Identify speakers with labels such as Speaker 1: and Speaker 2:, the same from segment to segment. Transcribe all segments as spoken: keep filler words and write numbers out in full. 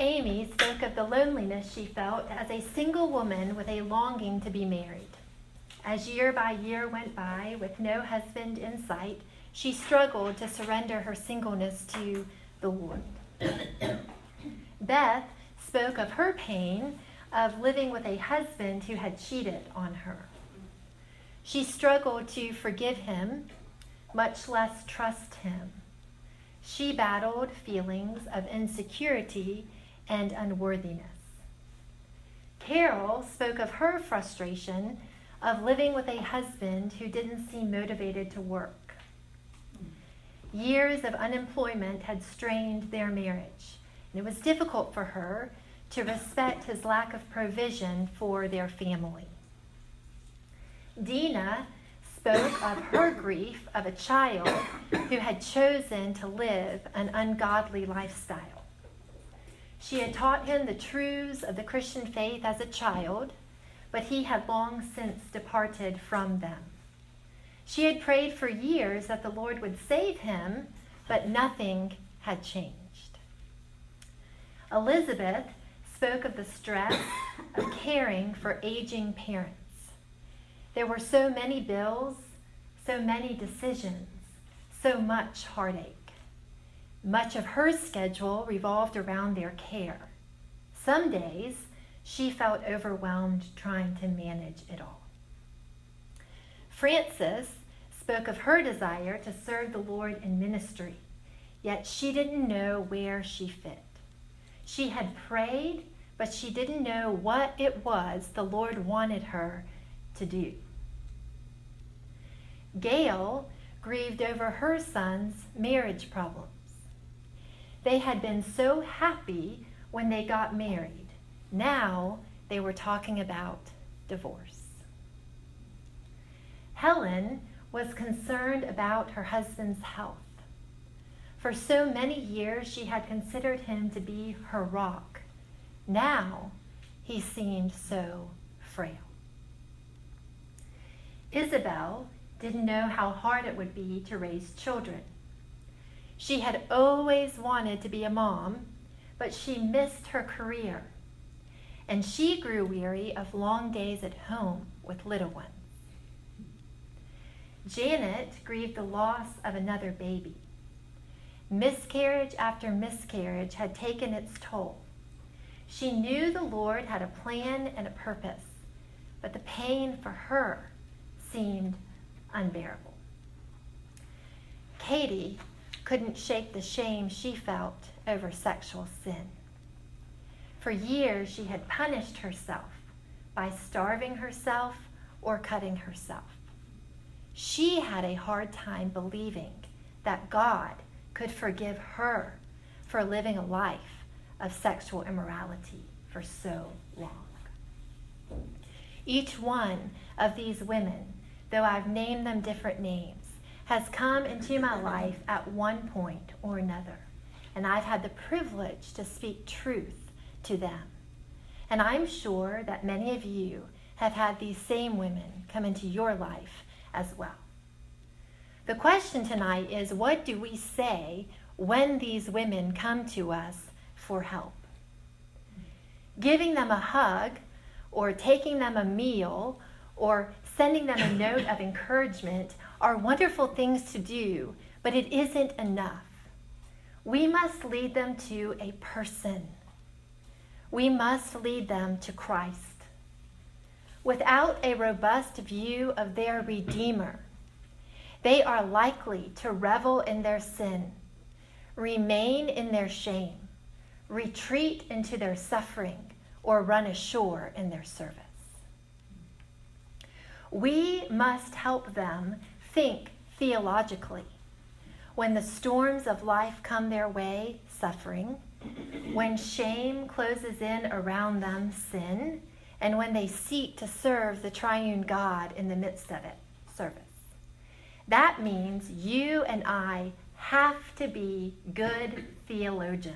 Speaker 1: Amy spoke of the loneliness she felt as a single woman with a longing to be married. As year by year went by with no husband in sight, she struggled to surrender her singleness to the Lord. Beth spoke of her pain of living with a husband who had cheated on her. She struggled to forgive him, much less trust him. She battled feelings of insecurity and unworthiness. Carol spoke of her frustration of living with a husband who didn't seem motivated to work. Years of unemployment had strained their marriage, and it was difficult for her to respect his lack of provision for their family. Dina spoke of her grief of a child who had chosen to live an ungodly lifestyle. She had taught him the truths of the Christian faith as a child, but he had long since departed from them. She had prayed for years that the Lord would save him, but nothing had changed. Elizabeth spoke of the stress of caring for aging parents. There were so many bills, so many decisions, so much heartache. Much of her schedule revolved around their care. Some days, she felt overwhelmed trying to manage it all. Frances spoke of her desire to serve the Lord in ministry, yet she didn't know where she fit. She had prayed, but she didn't know what it was the Lord wanted her to do. Gail grieved over her son's marriage problems. They had been so happy when they got married. Now they were talking about divorce. Helen was concerned about her husband's health. For so many years, she had considered him to be her rock. Now he seemed so frail. Isabel didn't know how hard it would be to raise children. She had always wanted to be a mom, but she missed her career, and she grew weary of long days at home with little ones. Janet grieved the loss of another baby. Miscarriage after miscarriage had taken its toll. She knew the Lord had a plan and a purpose, but the pain for her seemed unbearable. Katie couldn't shake the shame she felt over sexual sin. For years, she had punished herself by starving herself or cutting herself. She had a hard time believing that God could forgive her for living a life of sexual immorality for so long. Each one of these women, though I've named them different names, has come into my life at one point or another, and I've had the privilege to speak truth to them. And I'm sure that many of you have had these same women come into your life as well. The question tonight is, what do we say when these women come to us for help? Giving them a hug, or taking them a meal, or sending them a note of encouragement are wonderful things to do, but it isn't enough. We must lead them to a person. We must lead them to Christ. Without a robust view of their Redeemer, they are likely to revel in their sin, remain in their shame, retreat into their suffering, or run ashore in their service. We must help them think theologically. When the storms of life come their way, suffering, when shame closes in around them, sin, and when they seek to serve the triune God in the midst of it, service. That means you and I have to be good theologians.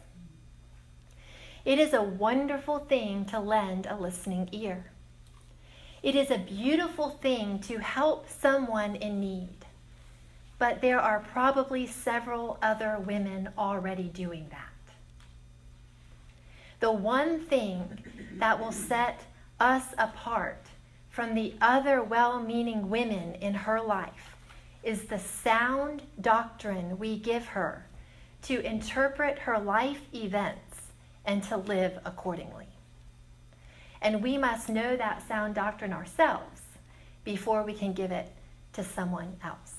Speaker 1: It is a wonderful thing to lend a listening ear. It is a beautiful thing to help someone in need, but there are probably several other women already doing that. The one thing that will set us apart from the other well-meaning women in her life is the sound doctrine we give her to interpret her life events and to live accordingly. And we must know that sound doctrine ourselves before we can give it to someone else.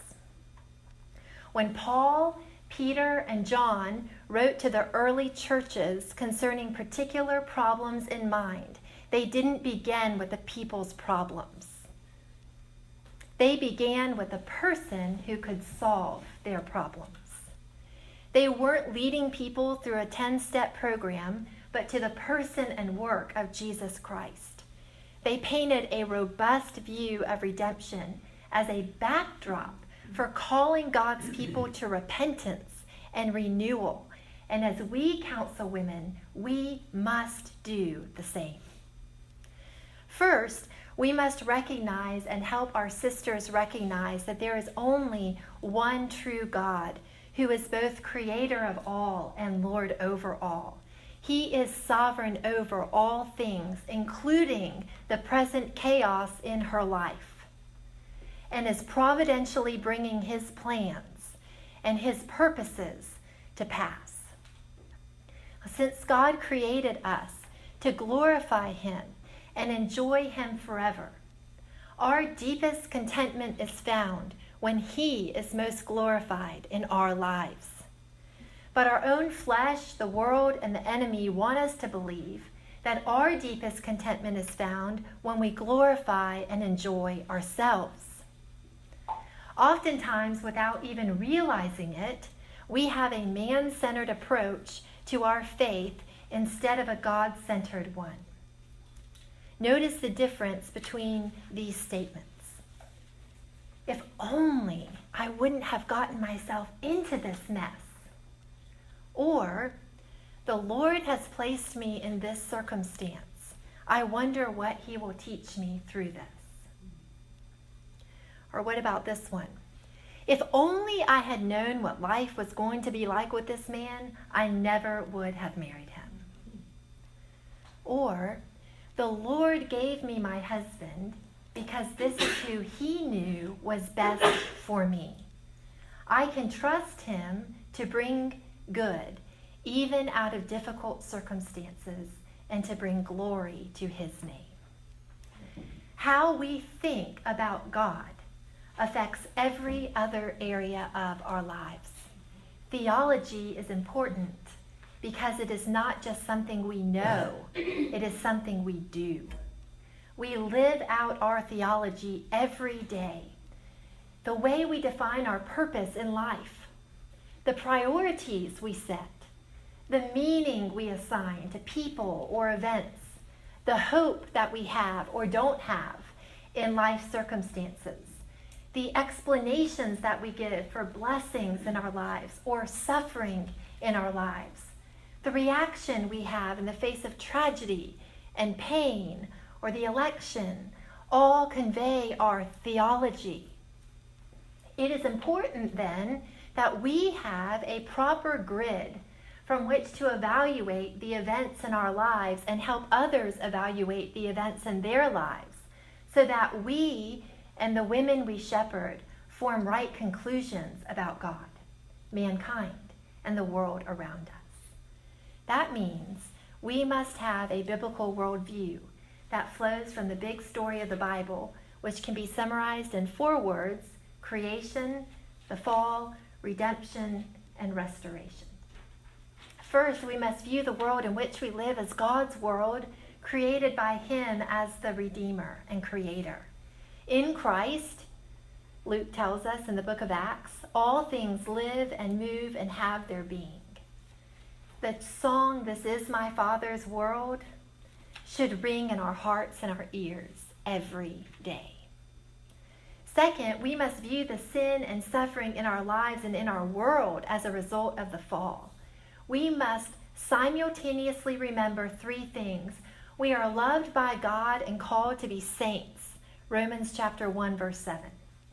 Speaker 1: When Paul, Peter, and John wrote to the early churches concerning particular problems in mind, they didn't begin with the people's problems. They began with a person who could solve their problems. They weren't leading people through a ten-step program, but to the person and work of Jesus Christ. They painted a robust view of redemption as a backdrop for calling God's people to repentance and renewal. And as we counsel women, we must do the same. First, we must recognize and help our sisters recognize that there is only one true God who is both creator of all and Lord over all. He is sovereign over all things, including the present chaos in her life, and is providentially bringing his plans and his purposes to pass. Since God created us to glorify him and enjoy him forever, our deepest contentment is found when he is most glorified in our lives. But our own flesh, the world, and the enemy want us to believe that our deepest contentment is found when we glorify and enjoy ourselves. Oftentimes, without even realizing it, we have a man-centered approach to our faith instead of a God-centered one. Notice the difference between these statements. If only I wouldn't have gotten myself into this mess. Or, the Lord has placed me in this circumstance. I wonder what he will teach me through this. Or what about this one? If only I had known what life was going to be like with this man, I never would have married him. Or, the Lord gave me my husband because this is who he knew was best for me. I can trust him to bring good, even out of difficult circumstances, and to bring glory to his name. How we think about God affects every other area of our lives. Theology is important because it is not just something we know, it is something we do. We live out our theology every day. The way we define our purpose in life, the priorities we set, the meaning we assign to people or events, the hope that we have or don't have in life circumstances, the explanations that we give for blessings in our lives or suffering in our lives, the reaction we have in the face of tragedy and pain or the election, all convey our theology. It is important then that we have a proper grid from which to evaluate the events in our lives and help others evaluate the events in their lives, so that we and the women we shepherd form right conclusions about God, mankind, and the world around us. That means we must have a biblical worldview that flows from the big story of the Bible, which can be summarized in four words: creation, the fall, redemption, and restoration. First, we must view the world in which we live as God's world, created by him as the Redeemer and Creator. In Christ, Luke tells us in the book of Acts, all things live and move and have their being. The song, "This is my Father's world," should ring in our hearts and our ears every day. Second, we must view the sin and suffering in our lives and in our world as a result of the fall. We must simultaneously remember three things. We are loved by God and called to be saints, Romans chapter one, verse seven.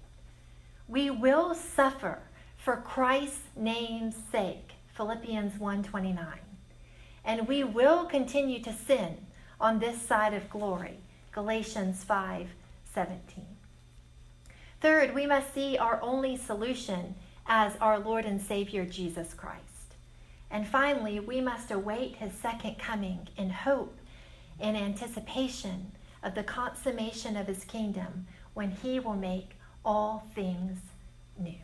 Speaker 1: We will suffer for Christ's name's sake, Philippians one twenty-nine. and we will continue to sin on this side of glory. Galatians five seventeen. Third, we must see our only solution as our Lord and Savior, Jesus Christ. And finally, we must await his second coming in hope and anticipation of the consummation of his kingdom when he will make all things new.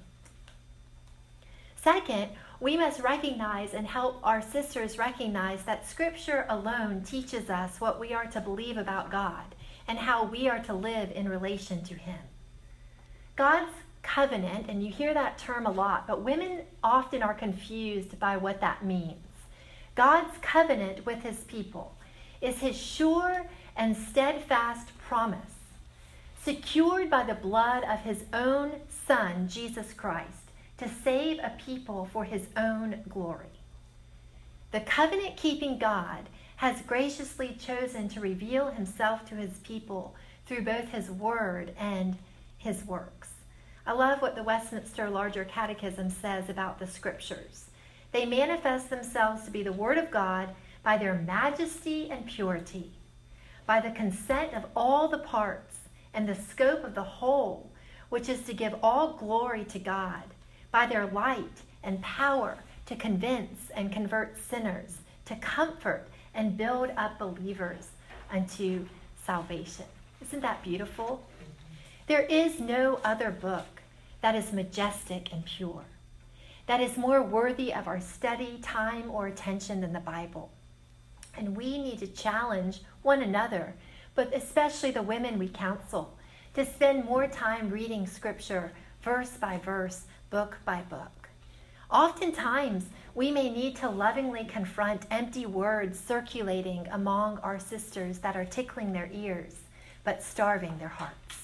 Speaker 1: Second, we must recognize and help our sisters recognize that Scripture alone teaches us what we are to believe about God and how we are to live in relation to him. God's covenant, and you hear that term a lot, but women often are confused by what that means. God's covenant with his people is his sure and steadfast promise, secured by the blood of his own Son, Jesus Christ, to save a people for his own glory. The covenant-keeping God has graciously chosen to reveal himself to his people through both his word and his works. I love what the Westminster Larger Catechism says about the Scriptures. They manifest themselves to be the Word of God by their majesty and purity, by the consent of all the parts and the scope of the whole, which is to give all glory to God, by their light and power to convince and convert sinners, to comfort and build up believers unto salvation. Isn't that beautiful? There is no other book that is majestic and pure, that is more worthy of our study, time, or attention than the Bible. And we need to challenge one another, but especially the women we counsel, to spend more time reading Scripture verse by verse, book by book. Oftentimes, we may need to lovingly confront empty words circulating among our sisters that are tickling their ears, but starving their hearts.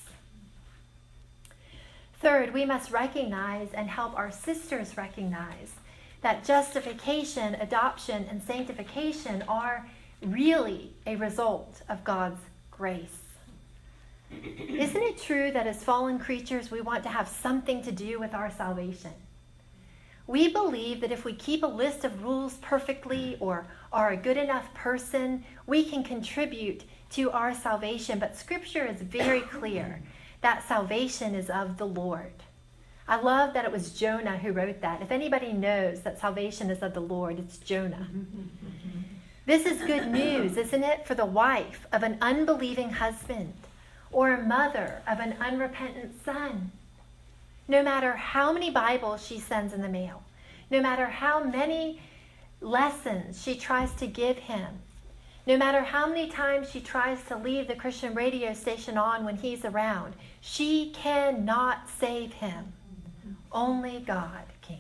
Speaker 1: Third, we must recognize and help our sisters recognize that justification, adoption, and sanctification are really a result of God's grace. Isn't it true that as fallen creatures, we want to have something to do with our salvation? We believe that if we keep a list of rules perfectly or are a good enough person, we can contribute to our salvation. But Scripture is very clear that salvation is of the Lord. I love that it was Jonah who wrote that. If anybody knows that salvation is of the Lord, it's Jonah. This is good news, isn't it, for the wife of an unbelieving husband or a mother of an unrepentant son. No matter how many Bibles she sends in the mail, no matter how many lessons she tries to give him, no matter how many times she tries to leave the Christian radio station on when he's around, she cannot save him. Only God can.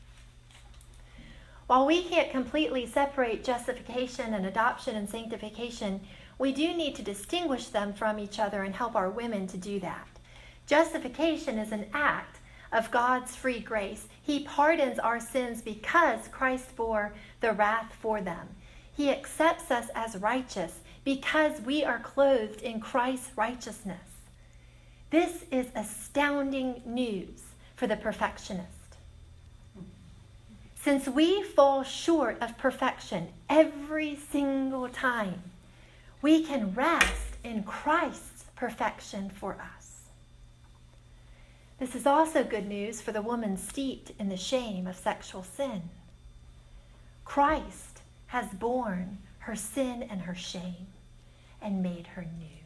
Speaker 1: While we can't completely separate justification and adoption and sanctification, we do need to distinguish them from each other and help our women to do that. Justification is an act of God's free grace. He pardons our sins because Christ bore the wrath for them. He accepts us as righteous because we are clothed in Christ's righteousness. This is astounding news for the perfectionist. Since we fall short of perfection every single time, we can rest in Christ's perfection for us. This is also good news for the woman steeped in the shame of sexual sin. Christ has borne her sin and her shame and made her new.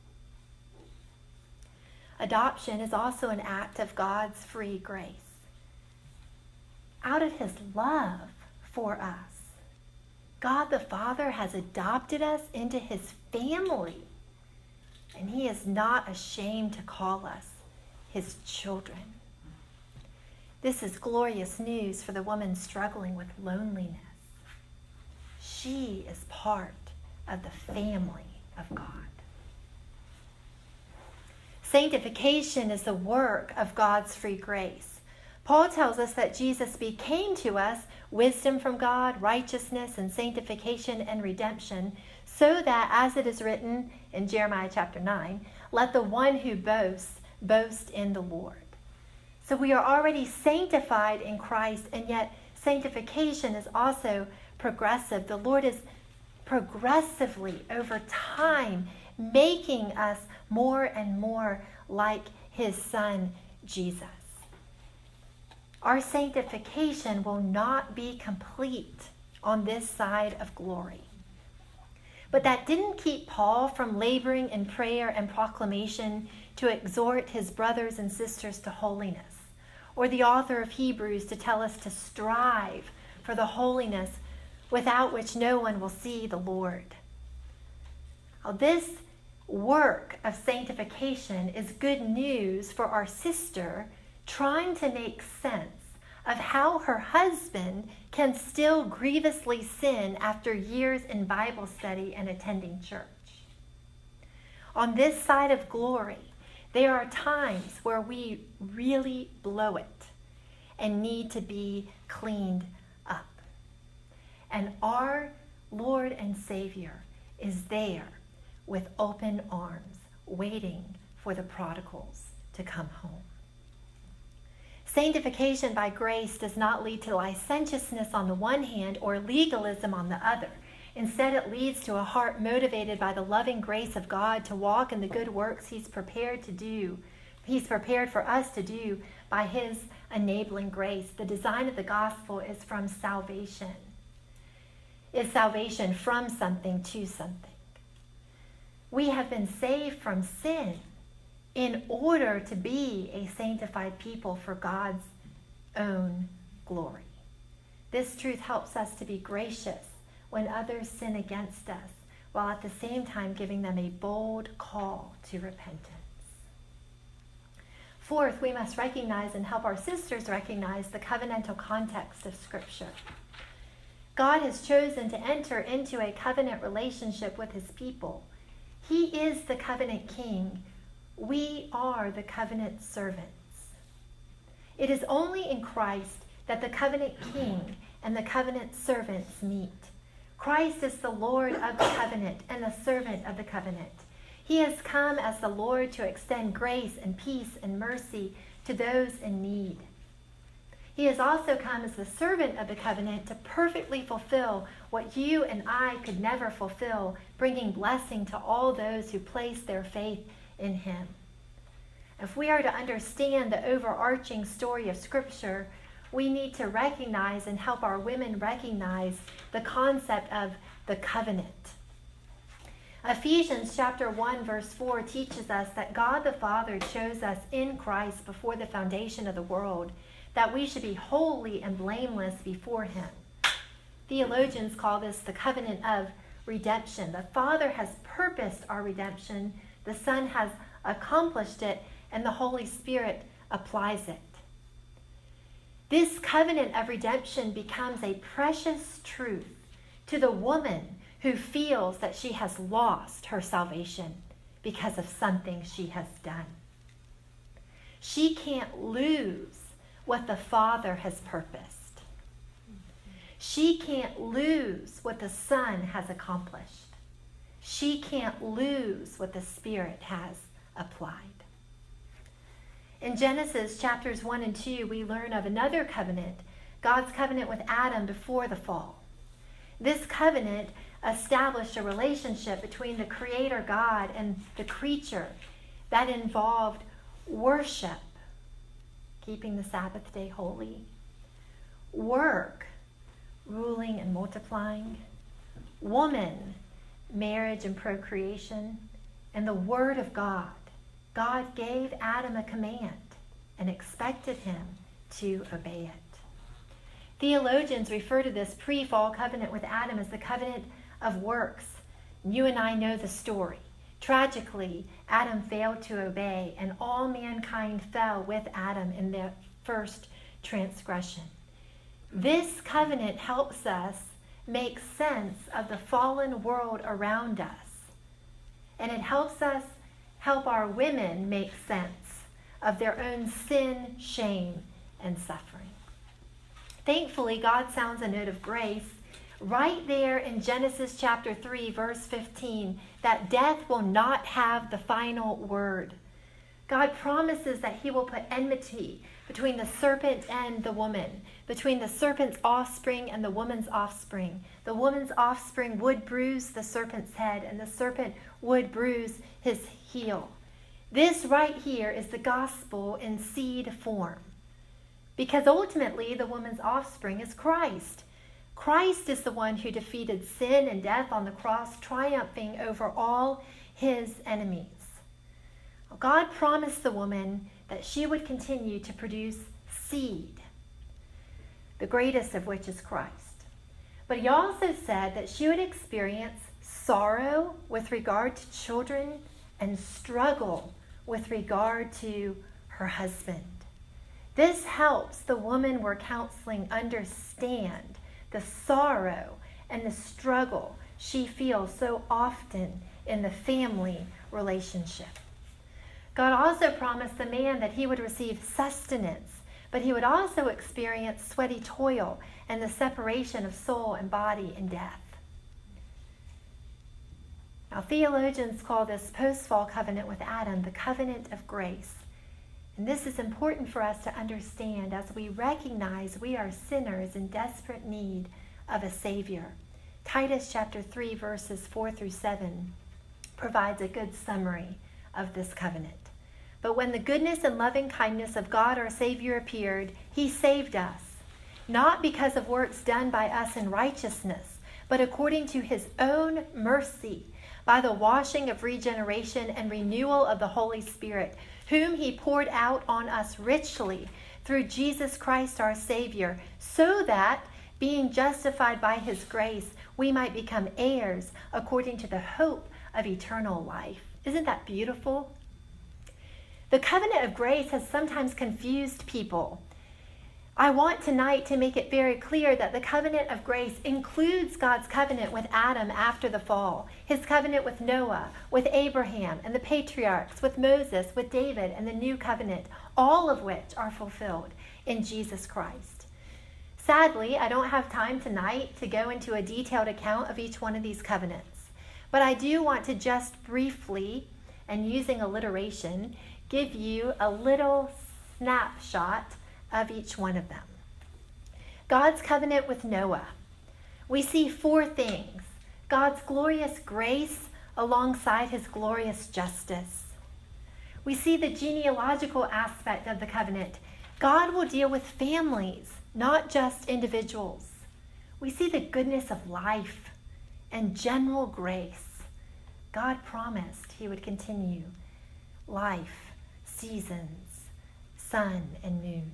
Speaker 1: Adoption is also an act of God's free grace. Out of his love for us, God the Father has adopted us into his family, and he is not ashamed to call us his children. This is glorious news for the woman struggling with loneliness. She is part of the family of God. Sanctification is the work of God's free grace. Paul tells us that Jesus became to us wisdom from God, righteousness and sanctification and redemption, so that, as it is written in Jeremiah chapter nine, let the one who boasts boast in the Lord. So we are already sanctified in Christ, and yet sanctification is also progressive. The Lord is progressively, over time, making us more and more like his Son, Jesus. Our sanctification will not be complete on this side of glory. But that didn't keep Paul from laboring in prayer and proclamation to exhort his brothers and sisters to holiness, or the author of Hebrews to tell us to strive for the holiness without which no one will see the Lord. Now, this work of sanctification is good news for our sister trying to make sense of how her husband can still grievously sin after years in Bible study and attending church. On this side of glory, there are times where we really blow it and need to be cleaned up. And our Lord and Savior is there with open arms, waiting for the prodigals to come home. Sanctification by grace does not lead to licentiousness on the one hand or legalism on the other. Instead, it leads to a heart motivated by the loving grace of God to walk in the good works he's prepared to do. He's prepared for us to do by his enabling grace. The design of the gospel is from salvation. It's salvation from something to something. We have been saved from sin in order to be a sanctified people for God's own glory. This truth helps us to be gracious when others sin against us, while at the same time giving them a bold call to repentance. Fourth, we must recognize and help our sisters recognize the covenantal context of Scripture. God has chosen to enter into a covenant relationship with his people. He is the covenant king. We are the covenant servants. It is only in Christ that the covenant king and the covenant servants meet. Christ is the Lord of the covenant and the servant of the covenant. He has come as the Lord to extend grace and peace and mercy to those in need. He has also come as the servant of the covenant to perfectly fulfill what you and I could never fulfill, bringing blessing to all those who place their faith in him. If we are to understand the overarching story of Scripture, we need to recognize and help our women recognize the concept of the covenant. Ephesians chapter one verse four teaches us that God the Father chose us in Christ before the foundation of the world, that we should be holy and blameless before him. Theologians call this the covenant of redemption. The Father has purposed our redemption, the Son has accomplished it, and the Holy Spirit applies it. This covenant of redemption becomes a precious truth to the woman who feels that she has lost her salvation because of something she has done. She can't lose what the Father has purposed. She can't lose what the Son has accomplished. She can't lose what the Spirit has applied. In Genesis chapters one and two, we learn of another covenant, God's covenant with Adam before the fall. This covenant established a relationship between the Creator God and the creature that involved worship, keeping the Sabbath day holy, work, ruling and multiplying, woman, marriage and procreation, and the Word of God. God gave Adam a command and expected him to obey it. Theologians refer to this pre-fall covenant with Adam as the covenant of works. You and I know the story. Tragically, Adam failed to obey, and all mankind fell with Adam in their first transgression. This covenant helps us make sense of the fallen world around us, and it helps us help our women make sense of their own sin, shame, and suffering. Thankfully, God sounds a note of grace right there in Genesis chapter three, verse fifteen, that death will not have the final word. God promises that he will put enmity between the serpent and the woman, between the serpent's offspring and the woman's offspring. The woman's offspring would bruise the serpent's head, and the serpent would bruise his heel. This right here is the gospel in seed form, because ultimately the woman's offspring is Christ. Christ is the one who defeated sin and death on the cross, triumphing over all his enemies. God promised the woman that she would continue to produce seed, the greatest of which is Christ. But he also said that she would experience sorrow with regard to children and struggle with regard to her husband. This helps the woman we're counseling understand the sorrow and the struggle she feels so often in the family relationship. God also promised the man that he would receive sustenance, but he would also experience sweaty toil and the separation of soul and body in death. Now, theologians call this post-fall covenant with Adam the covenant of grace. And this is important for us to understand as we recognize we are sinners in desperate need of a Savior. Titus chapter three, verses four through seven provides a good summary of this covenant. But when the goodness and loving kindness of God our Savior appeared, he saved us, not because of works done by us in righteousness, but according to his own mercy, by the washing of regeneration and renewal of the Holy Spirit, whom he poured out on us richly through Jesus Christ our Savior, so that, being justified by his grace, we might become heirs according to the hope of eternal life. Isn't that beautiful? The covenant of grace has sometimes confused people. I want tonight to make it very clear that the covenant of grace includes God's covenant with Adam after the fall, his covenant with Noah, with Abraham and the patriarchs, with Moses, with David, and the new covenant, all of which are fulfilled in Jesus Christ. Sadly, I don't have time tonight to go into a detailed account of each one of these covenants, but I do want to just briefly, and using alliteration, give you a little snapshot of each one of them. God's covenant with Noah. We see four things: God's glorious grace alongside his glorious justice. We see the genealogical aspect of the covenant. God will deal with families, not just individuals. We see the goodness of life and general grace. God promised he would continue life, seasons, sun and moon.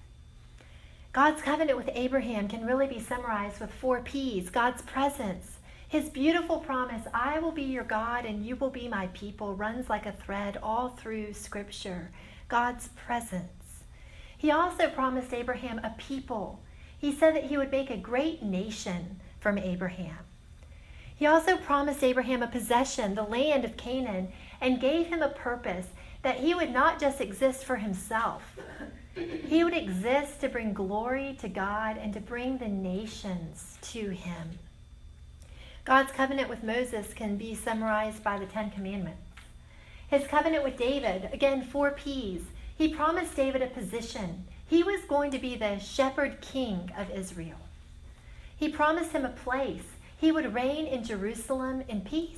Speaker 1: God's covenant with Abraham can really be summarized with four P's. God's presence. His beautiful promise, I will be your God and you will be my people, runs like a thread all through Scripture. God's presence. He also promised Abraham a people. He said that he would make a great nation from Abraham. He also promised Abraham a possession, the land of Canaan, and gave him a purpose, that he would not just exist for himself. He would exist to bring glory to God and to bring the nations to him. God's covenant with Moses can be summarized by the Ten Commandments. His covenant with David, again, four P's. He promised David a position. He was going to be the shepherd king of Israel. He promised him a place. He would reign in Jerusalem in peace.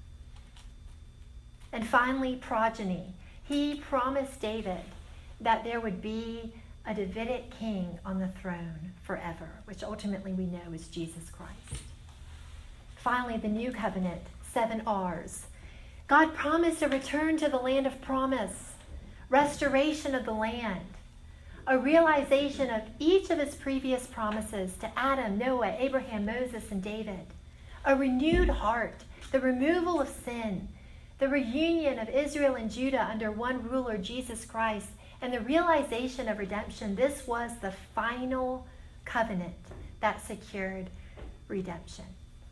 Speaker 1: And finally, progeny. He promised David that there would be a Davidic king on the throne forever, which ultimately we know is Jesus Christ. Finally, the new covenant, seven R's. God promised a return to the land of promise, restoration of the land, a realization of each of his previous promises to Adam, Noah, Abraham, Moses, and David, a renewed heart, the removal of sin, the reunion of Israel and Judah under one ruler, Jesus Christ, and the realization of redemption. This was the final covenant that secured redemption.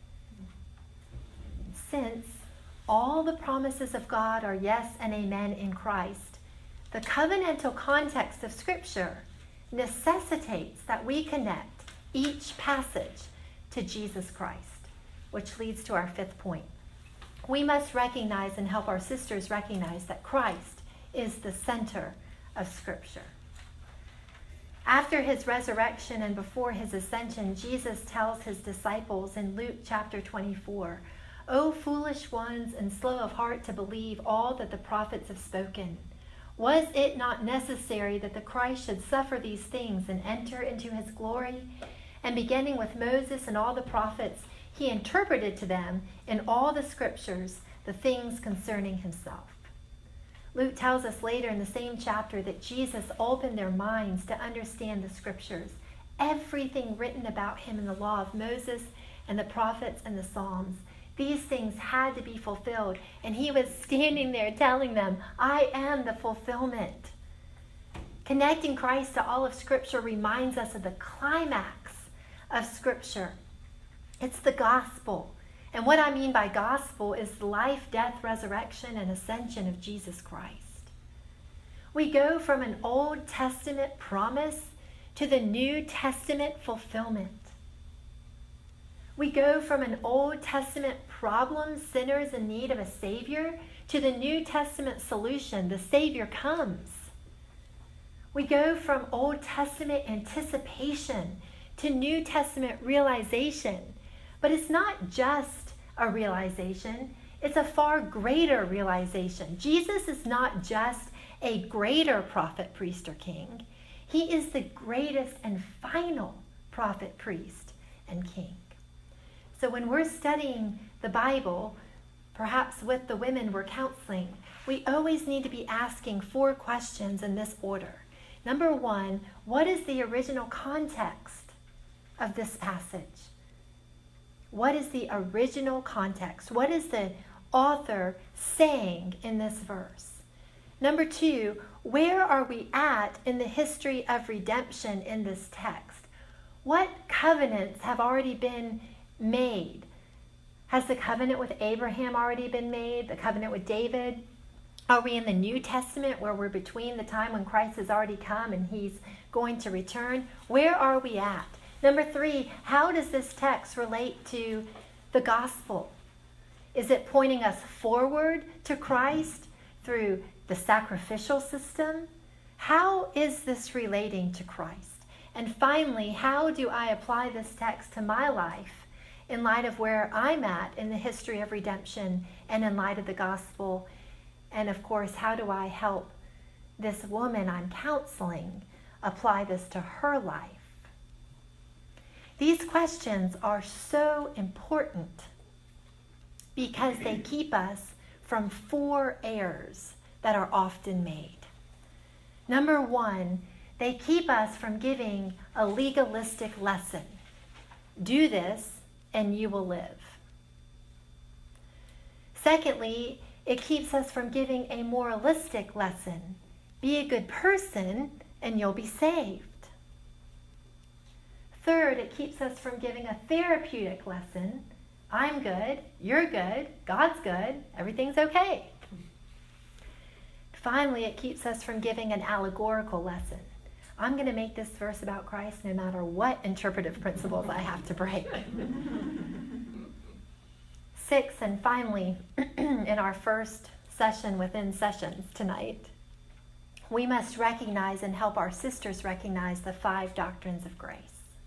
Speaker 1: Since all the promises of God are yes and amen in Christ, the covenantal context of Scripture necessitates that we connect each passage to Jesus Christ, which leads to our fifth point. We must recognize and help our sisters recognize that Christ is the center of Scripture. After his resurrection and before his ascension, Jesus tells his disciples in Luke chapter twenty-four, "O foolish ones and slow of heart to believe all that the prophets have spoken. Was it not necessary that the Christ should suffer these things and enter into his glory? And beginning with Moses and all the prophets, he interpreted to them in all the scriptures the things concerning himself." Luke tells us later in the same chapter that Jesus opened their minds to understand the scriptures, everything written about him in the law of Moses and the prophets and the Psalms. These things had to be fulfilled, and he was standing there telling them, "I am the fulfillment." Connecting Christ to all of Scripture reminds us of the climax of Scripture. It's the gospel. And what I mean by gospel is the life, death, resurrection, and ascension of Jesus Christ. We go from an Old Testament promise to the New Testament fulfillment. We go from an Old Testament problem, sinners in need of a Savior, to the New Testament solution, the Savior comes. We go from Old Testament anticipation to New Testament realization. But it's not just a realization, it's a far greater realization. Jesus is not just a greater prophet, priest, or king. He is the greatest and final prophet, priest, and king. So when we're studying the Bible, perhaps with the women we're counseling, we always need to be asking four questions in this order. Number one, what is the original context of this passage? What is the original context? What is the author saying in this verse? Number two, where are we at in the history of redemption in this text? What covenants have already been made? Has the covenant with Abraham already been made? The covenant with David? Are we in the New Testament where we're between the time when Christ has already come and he's going to return? Where are we at? Number three, how does this text relate to the gospel? Is it pointing us forward to Christ through the sacrificial system? How is this relating to Christ? And finally, how do I apply this text to my life in light of where I'm at in the history of redemption and in light of the gospel? And of course, how do I help this woman I'm counseling apply this to her life? These questions are so important because they keep us from four errors that are often made. Number one, they keep us from giving a legalistic lesson. Do this and you will live. Secondly, it keeps us from giving a moralistic lesson. Be a good person and you'll be saved. Third, it keeps us from giving a therapeutic lesson. I'm good, you're good, God's good, everything's okay. Finally, it keeps us from giving an allegorical lesson. I'm going to make this verse about Christ no matter what interpretive principles I have to break. Six, and finally, in our first session within sessions tonight, we must recognize and help our sisters recognize the five doctrines of grace.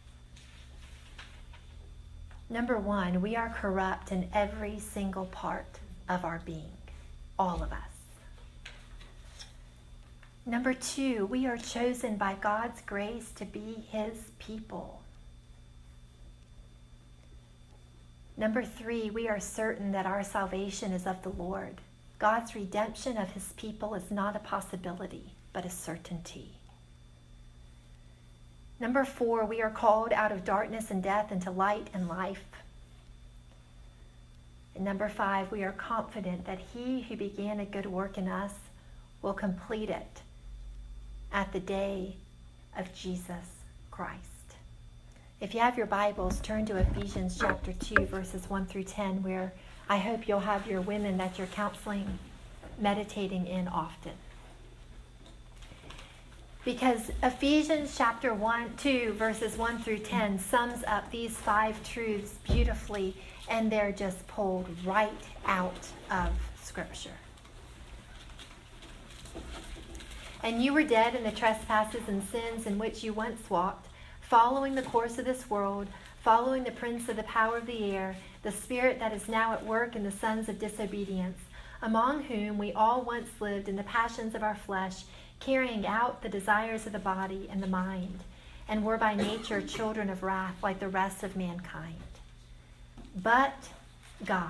Speaker 1: Number one, we are corrupt in every single part of our being, all of us. Number two, we are chosen by God's grace to be his people. Number three, we are certain that our salvation is of the Lord. God's redemption of his people is not a possibility, but a certainty. Number four, we are called out of darkness and death into light and life. And number five, we are confident that he who began a good work in us will complete it at the day of Jesus Christ. If you have your Bibles, turn to Ephesians chapter two, verses one through ten, where I hope you'll have your women that you're counseling meditating in often. Because Ephesians chapter one, two, verses one through ten sums up these five truths beautifully, and they're just pulled right out of Scripture. And you were dead in the trespasses and sins in which you once walked, following the course of this world, following the prince of the power of the air, the spirit that is now at work in the sons of disobedience, among whom we all once lived in the passions of our flesh, carrying out the desires of the body and the mind, and were by nature children of wrath like the rest of mankind. But God,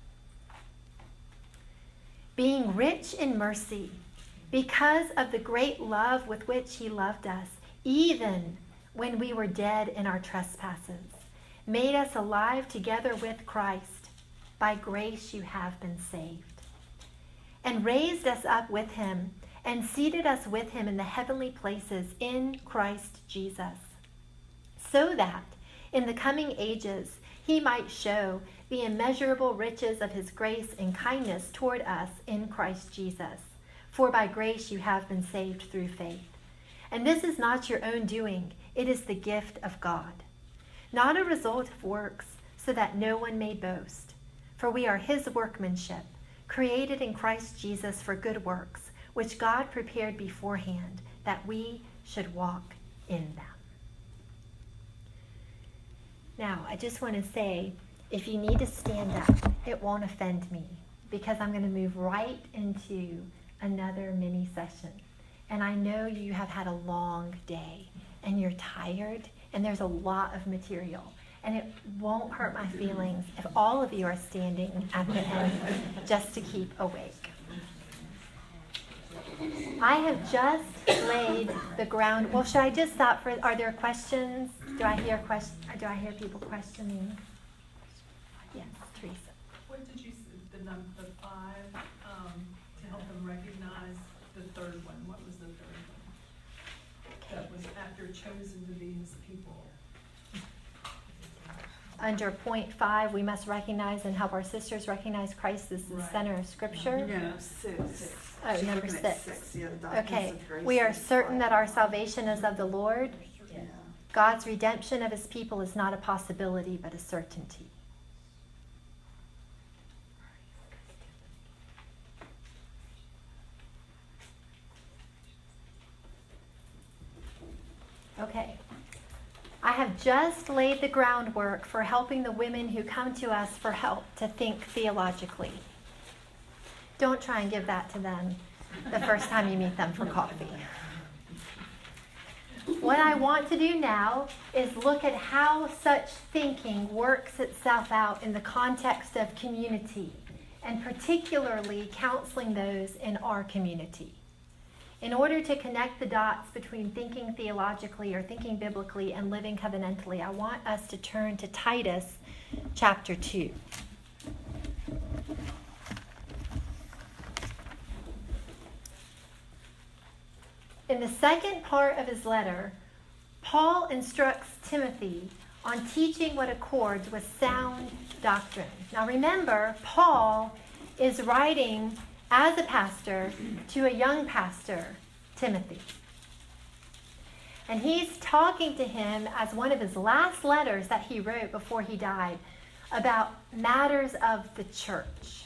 Speaker 1: being rich in mercy, because of the great love with which he loved us, even when we were dead in our trespasses, made us alive together with Christ. By grace you have been saved. And raised us up with him, and seated us with him in the heavenly places in Christ Jesus, so that in the coming ages he might show the immeasurable riches of his grace and kindness toward us in Christ Jesus. For by grace you have been saved through faith. And this is not your own doing, it is the gift of God, not a result of works, so that no one may boast. For we are his workmanship, created in Christ Jesus for good works, which God prepared beforehand that we should walk in them. Now, I just want to say, if you need to stand up, it won't offend me, because I'm going to move right into another mini session. And I know you have had a long day, and you're tired, and there's a lot of material. And it won't hurt my feelings if all of you are standing at the end just to keep awake. I have just laid the ground. Well, should I just stop for, are there questions? Do I hear question? Do I hear people questioning? Yes, Teresa.
Speaker 2: What did you say, the number, the five, um, to help them recognize the third one? What was the third one? That was after chosen to be his people.
Speaker 1: Under point five, we must recognize and help our sisters recognize Christ as the
Speaker 2: Right.
Speaker 1: center of Scripture.
Speaker 3: No, six.
Speaker 1: Oh,
Speaker 3: She's
Speaker 1: number
Speaker 3: looking at
Speaker 1: six.
Speaker 3: Yeah, the doctrines
Speaker 1: Okay,
Speaker 3: of grace
Speaker 1: we are
Speaker 3: is
Speaker 1: certain
Speaker 3: five.
Speaker 1: that our salvation is of the Lord.
Speaker 3: Yeah.
Speaker 1: God's redemption of his people is not a possibility, but a certainty. Okay. I have just laid the groundwork for helping the women who come to us for help to think theologically. Don't try and give that to them the first time you meet them for coffee. What I want to do now is look at how such thinking works itself out in the context of community, and particularly counseling those in our community. In order to connect the dots between thinking theologically or thinking biblically and living covenantally, I want us to turn to Titus chapter two. In the second part of his letter, Paul instructs Timothy on teaching what accords with sound doctrine. Now remember, Paul is writing as a pastor to a young pastor, Timothy. And he's talking to him as one of his last letters that he wrote before he died about matters of the church.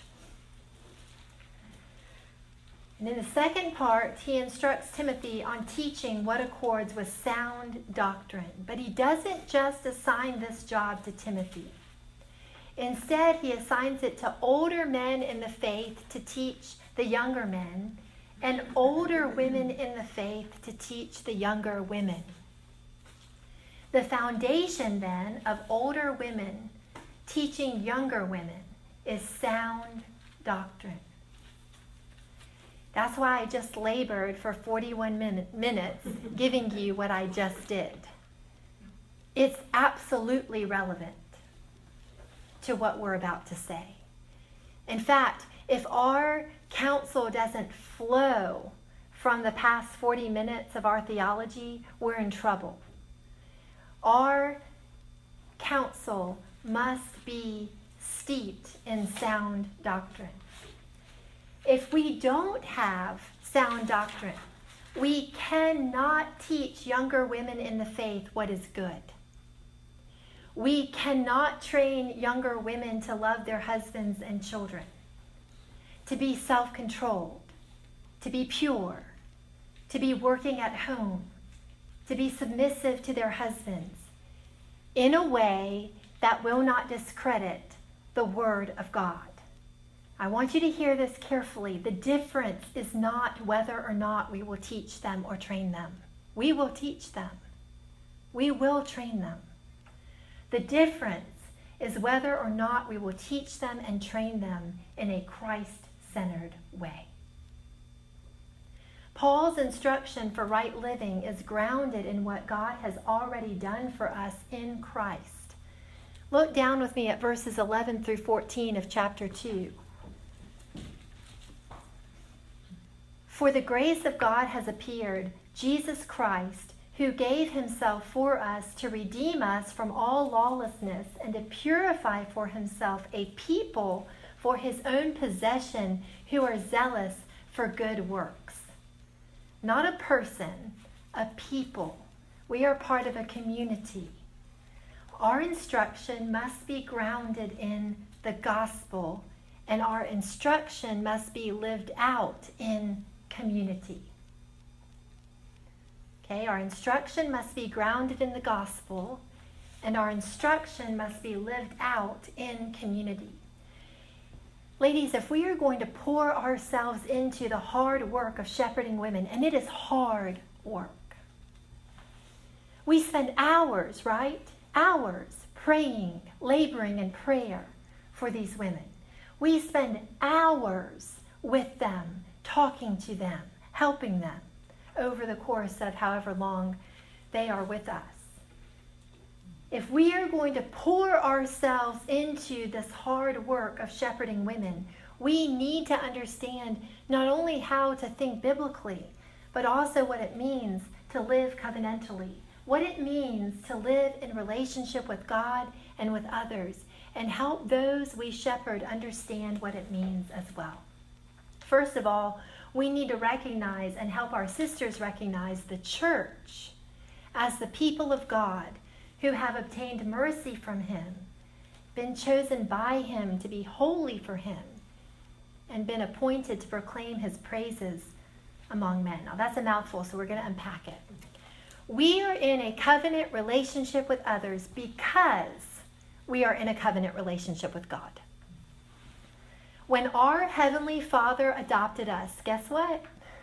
Speaker 1: And in the second part, he instructs Timothy on teaching what accords with sound doctrine. But he doesn't just assign this job to Timothy. Instead, he assigns it to older men in the faith to teach the younger men, and older women in the faith to teach the younger women. The foundation, then, of older women teaching younger women is sound doctrine. That's why I just labored for forty-one min- minutes giving you what I just did. It's absolutely relevant to what we're about to say. In fact, if our counsel doesn't flow from the past forty minutes of our theology, we're in trouble. Our counsel must be steeped in sound doctrine. If we don't have sound doctrine, we cannot teach younger women in the faith what is good. We cannot train younger women to love their husbands and children, to be self-controlled, to be pure, to be working at home, to be submissive to their husbands in a way that will not discredit the Word of God. I want you to hear this carefully. The difference is not whether or not we will teach them or train them. We will teach them. We will train them. The difference is whether or not we will teach them and train them in a Christ-centered way. Paul's instruction for right living is grounded in what God has already done for us in Christ. Look down with me at verses eleven through fourteen of chapter two. For the grace of God has appeared, Jesus Christ, who gave himself for us to redeem us from all lawlessness and to purify for himself a people for his own possession who are zealous for good works. Not a person, a people. We are part of a community. Our instruction must be grounded in the gospel, and our instruction must be lived out in community. Okay, our instruction must be grounded in the gospel, and our instruction must be lived out in community. Ladies, if we are going to pour ourselves into the hard work of shepherding women, and it is hard work, we spend hours, right? Hours praying, laboring in prayer for these women. We spend hours with them, talking to them, helping them over the course of however long they are with us. If we are going to pour ourselves into this hard work of shepherding women, we need to understand not only how to think biblically, but also what it means to live covenantally, what it means to live in relationship with God and with others, and help those we shepherd understand what it means as well. First of all, we need to recognize and help our sisters recognize the church as the people of God who have obtained mercy from him, been chosen by him to be holy for him, and been appointed to proclaim his praises among men. Now that's a mouthful, so we're going to unpack it. We are in a covenant relationship with others because we are in a covenant relationship with God. When our Heavenly Father adopted us, guess what?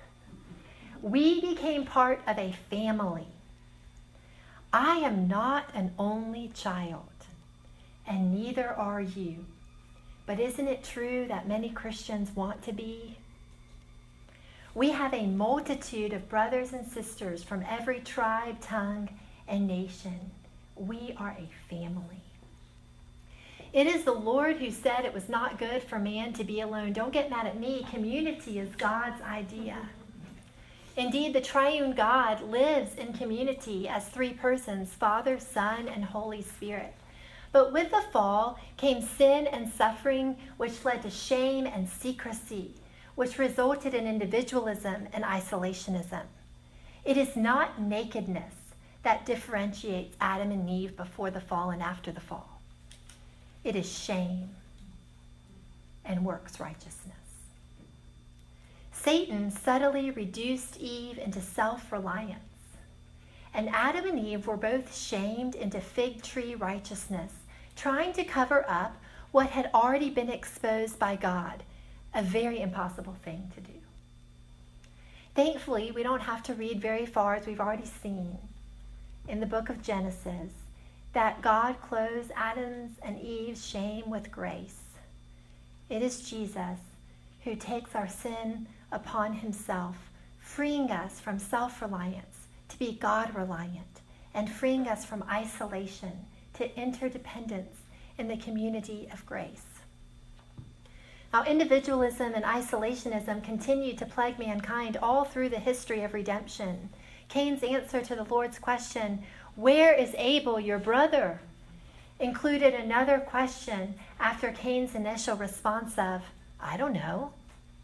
Speaker 1: We became part of a family. I am not an only child, and neither are you. But isn't it true that many Christians want to be? We have a multitude of brothers and sisters from every tribe, tongue, and nation. We are a family. It is the Lord who said it was not good for man to be alone. Don't get mad at me. Community is God's idea. Indeed, the triune God lives in community as three persons, Father, Son, and Holy Spirit. But with the fall came sin and suffering, which led to shame and secrecy, which resulted in individualism and isolationism. It is not nakedness that differentiates Adam and Eve before the fall and after the fall. It is shame and works righteousness. Satan subtly reduced Eve into self-reliance, and Adam and Eve were both shamed into fig tree righteousness, trying to cover up what had already been exposed by God, a very impossible thing to do. Thankfully, we don't have to read very far, as we've already seen in the book of Genesis, that God clothes Adam's and Eve's shame with grace. It is Jesus who takes our sin upon himself, freeing us from self-reliance to be God-reliant, and freeing us from isolation to interdependence in the community of grace. Now, individualism and isolationism continue to plague mankind all through the history of redemption. Cain's answer to the Lord's question, "Where is Abel, your brother?" included another question after Cain's initial response of, "I don't know."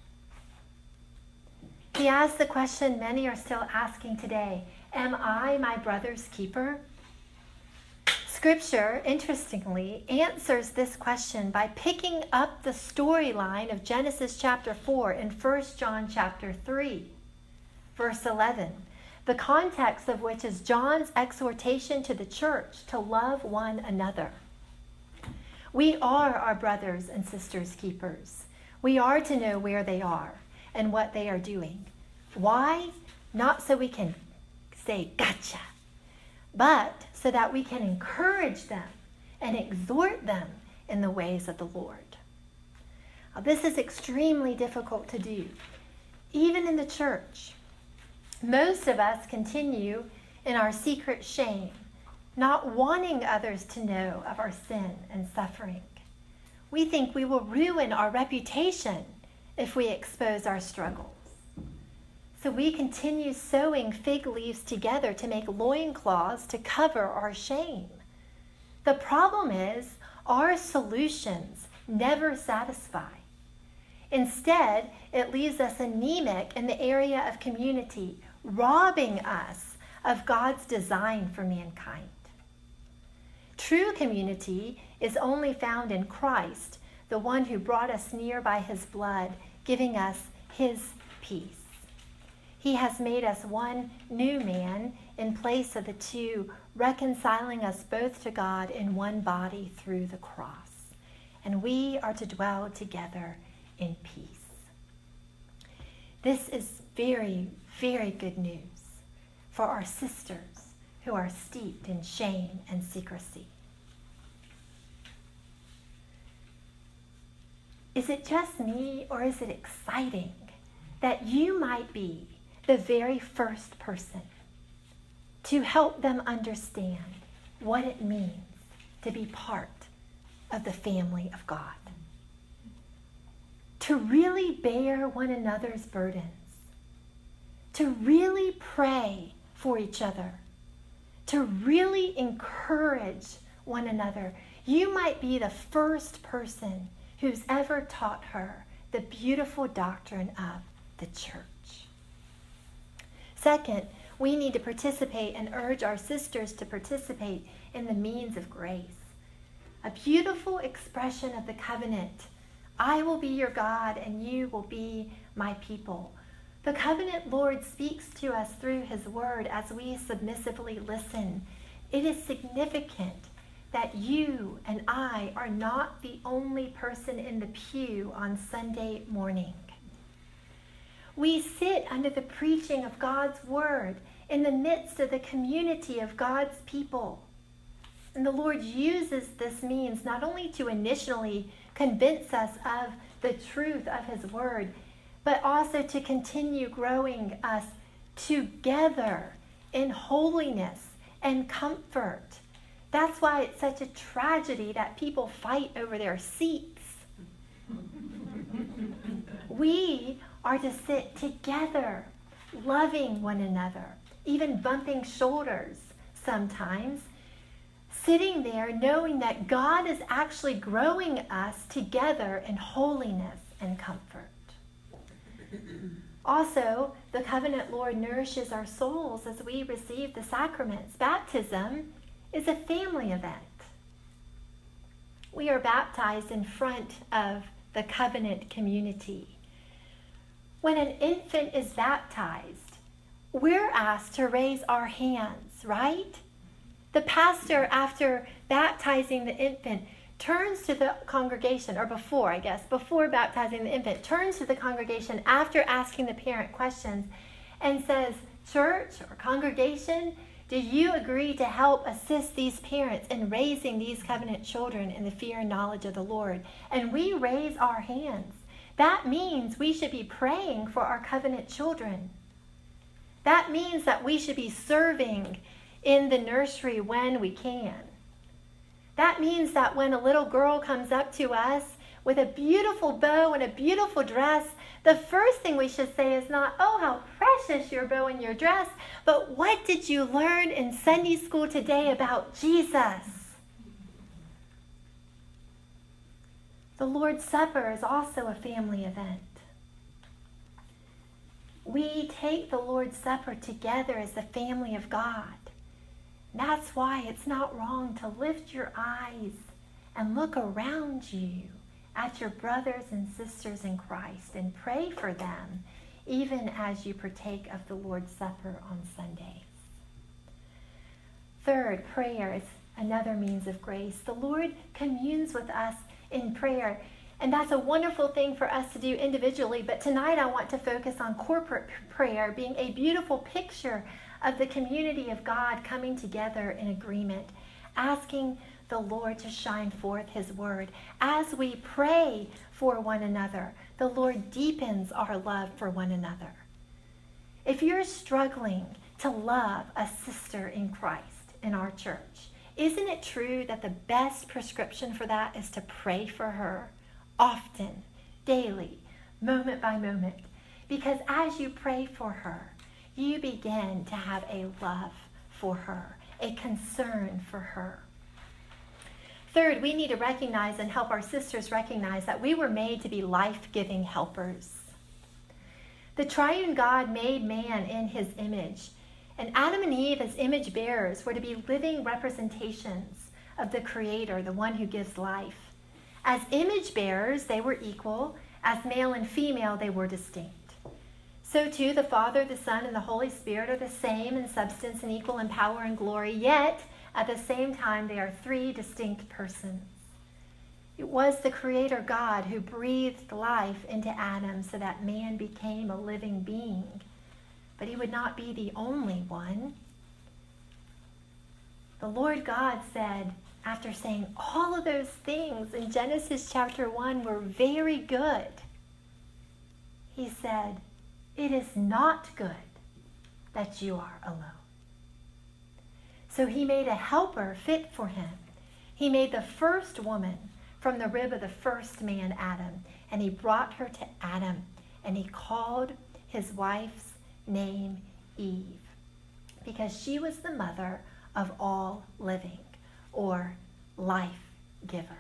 Speaker 1: He asked the question many are still asking today, "Am I my brother's keeper?" Scripture, interestingly, answers this question by picking up the storyline of Genesis chapter four in First John chapter three. verse eleven, the context of which is John's exhortation to the church to love one another. We are our brothers and sisters' keepers. We are to know where they are and what they are doing. Why? Not so we can say, gotcha, but so that we can encourage them and exhort them in the ways of the Lord. Now, this is extremely difficult to do, even in the church. Most of us continue in our secret shame, not wanting others to know of our sin and suffering. We think we will ruin our reputation if we expose our struggles. So we continue sewing fig leaves together to make loincloths to cover our shame. The problem is our solutions never satisfy. Instead, it leaves us anemic in the area of community, robbing us of God's design for mankind. True community is only found in Christ, the one who brought us near by his blood, giving us his peace. He has made us one new man in place of the two, reconciling us both to God in one body through the cross. And we are to dwell together in peace. This is very, very good news for our sisters who are steeped in shame and secrecy. Is it just me, or is it exciting that you might be the very first person to help them understand what it means to be part of the family of God? To really bear one another's burdens, to really pray for each other, to really encourage one another. You might be the first person who's ever taught her the beautiful doctrine of the church. Second, we need to participate and urge our sisters to participate in the means of grace. A beautiful expression of the covenant. I will be your God and you will be my people. The covenant Lord speaks to us through his word as we submissively listen. It is significant that you and I are not the only person in the pew on Sunday morning. We sit under the preaching of God's word in the midst of the community of God's people. And the Lord uses this means not only to initially convince us of the truth of his word, but also to continue growing us together in holiness and comfort. That's why it's such a tragedy that people fight over their seats. We are to sit together, loving one another, even bumping shoulders sometimes, sitting there knowing that God is actually growing us together in holiness and comfort. Also, the covenant Lord nourishes our souls as we receive the sacraments. Baptism is a family event. We are baptized in front of the covenant community. When an infant is baptized, we're asked to raise our hands, right? The pastor, after baptizing the infant, turns to the congregation, or before, I guess, before baptizing the infant, turns to the congregation after asking the parent questions and says, church or congregation, do you agree to help assist these parents in raising these covenant children in the fear and knowledge of the Lord? And we raise our hands. That means we should be praying for our covenant children. That means that we should be serving in the nursery when we can. That means that when a little girl comes up to us with a beautiful bow and a beautiful dress, the first thing we should say is not, oh, how precious your bow and your dress, but what did you learn in Sunday school today about Jesus? The Lord's Supper is also a family event. We take the Lord's Supper together as the family of God. That's why it's not wrong to lift your eyes and look around you at your brothers and sisters in Christ and pray for them even as you partake of the Lord's Supper on Sundays. Third, prayer is another means of grace. The Lord communes with us in prayer, and that's a wonderful thing for us to do individually. But tonight I want to focus on corporate prayer being a beautiful picture of the community of God coming together in agreement, asking the Lord to shine forth his word. As we pray for one another, the Lord deepens our love for one another. If you're struggling to love a sister in Christ in our church, isn't it true that the best prescription for that is to pray for her often, daily, moment by moment? Because as you pray for her, you begin to have a love for her, a concern for her. Third, we need to recognize and help our sisters recognize that we were made to be life-giving helpers. The triune God made man in his image, and Adam and Eve as image bearers were to be living representations of the Creator, the one who gives life. As image bearers, they were equal. As male and female, they were distinct. So too, the Father, the Son, and the Holy Spirit are the same in substance and equal in power and glory, yet at the same time, they are three distinct persons. It was the Creator God who breathed life into Adam so that man became a living being. But he would not be the only one. The Lord God said, after saying all of those things in Genesis chapter one were very good, he said, "It is not good that you are alone." So he made a helper fit for him. He made the first woman from the rib of the first man, Adam, and he brought her to Adam, and he called his wife's name Eve, because she was the mother of all living, or life giver.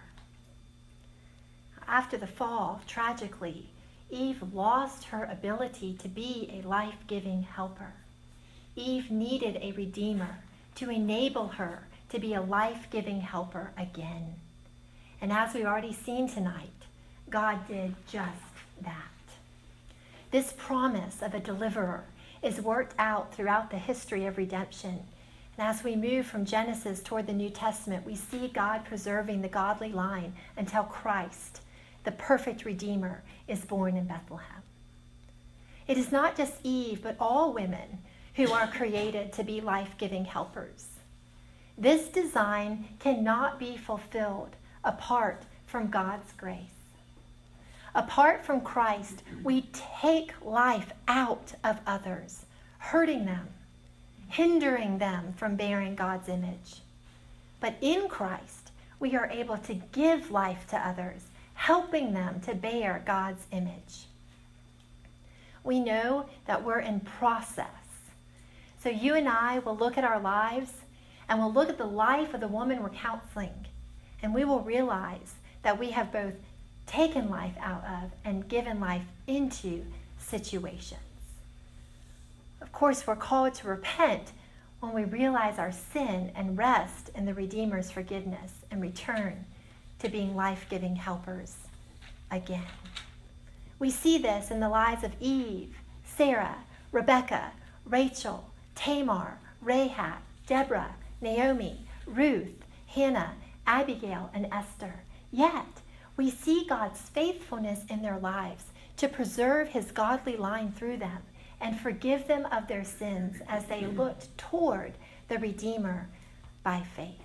Speaker 1: After the fall, tragically, Eve lost her ability to be a life-giving helper. Eve needed a redeemer to enable her to be a life-giving helper again. And as we've already seen tonight, God did just that. This promise of a deliverer is worked out throughout the history of redemption. And as we move from Genesis toward the New Testament, we see God preserving the godly line until Christ, the perfect Redeemer, is born in Bethlehem. It is not just Eve, but all women who are created to be life-giving helpers. This design cannot be fulfilled apart from God's grace. Apart from Christ, we take life out of others, hurting them, hindering them from bearing God's image. But in Christ, we are able to give life to others, helping them to bear God's image. We know that we're in process. So you and I will look at our lives, and we'll look at the life of the woman we're counseling, and we will realize that we have both taken life out of and given life into situations. Of course, we're called to repent when we realize our sin and rest in the Redeemer's forgiveness and return to being life-giving helpers again. We see this in the lives of Eve, Sarah, Rebecca, Rachel, Tamar, Rahab, Deborah, Naomi, Ruth, Hannah, Abigail, and Esther. Yet, we see God's faithfulness in their lives to preserve his godly line through them and forgive them of their sins as they looked toward the Redeemer by faith.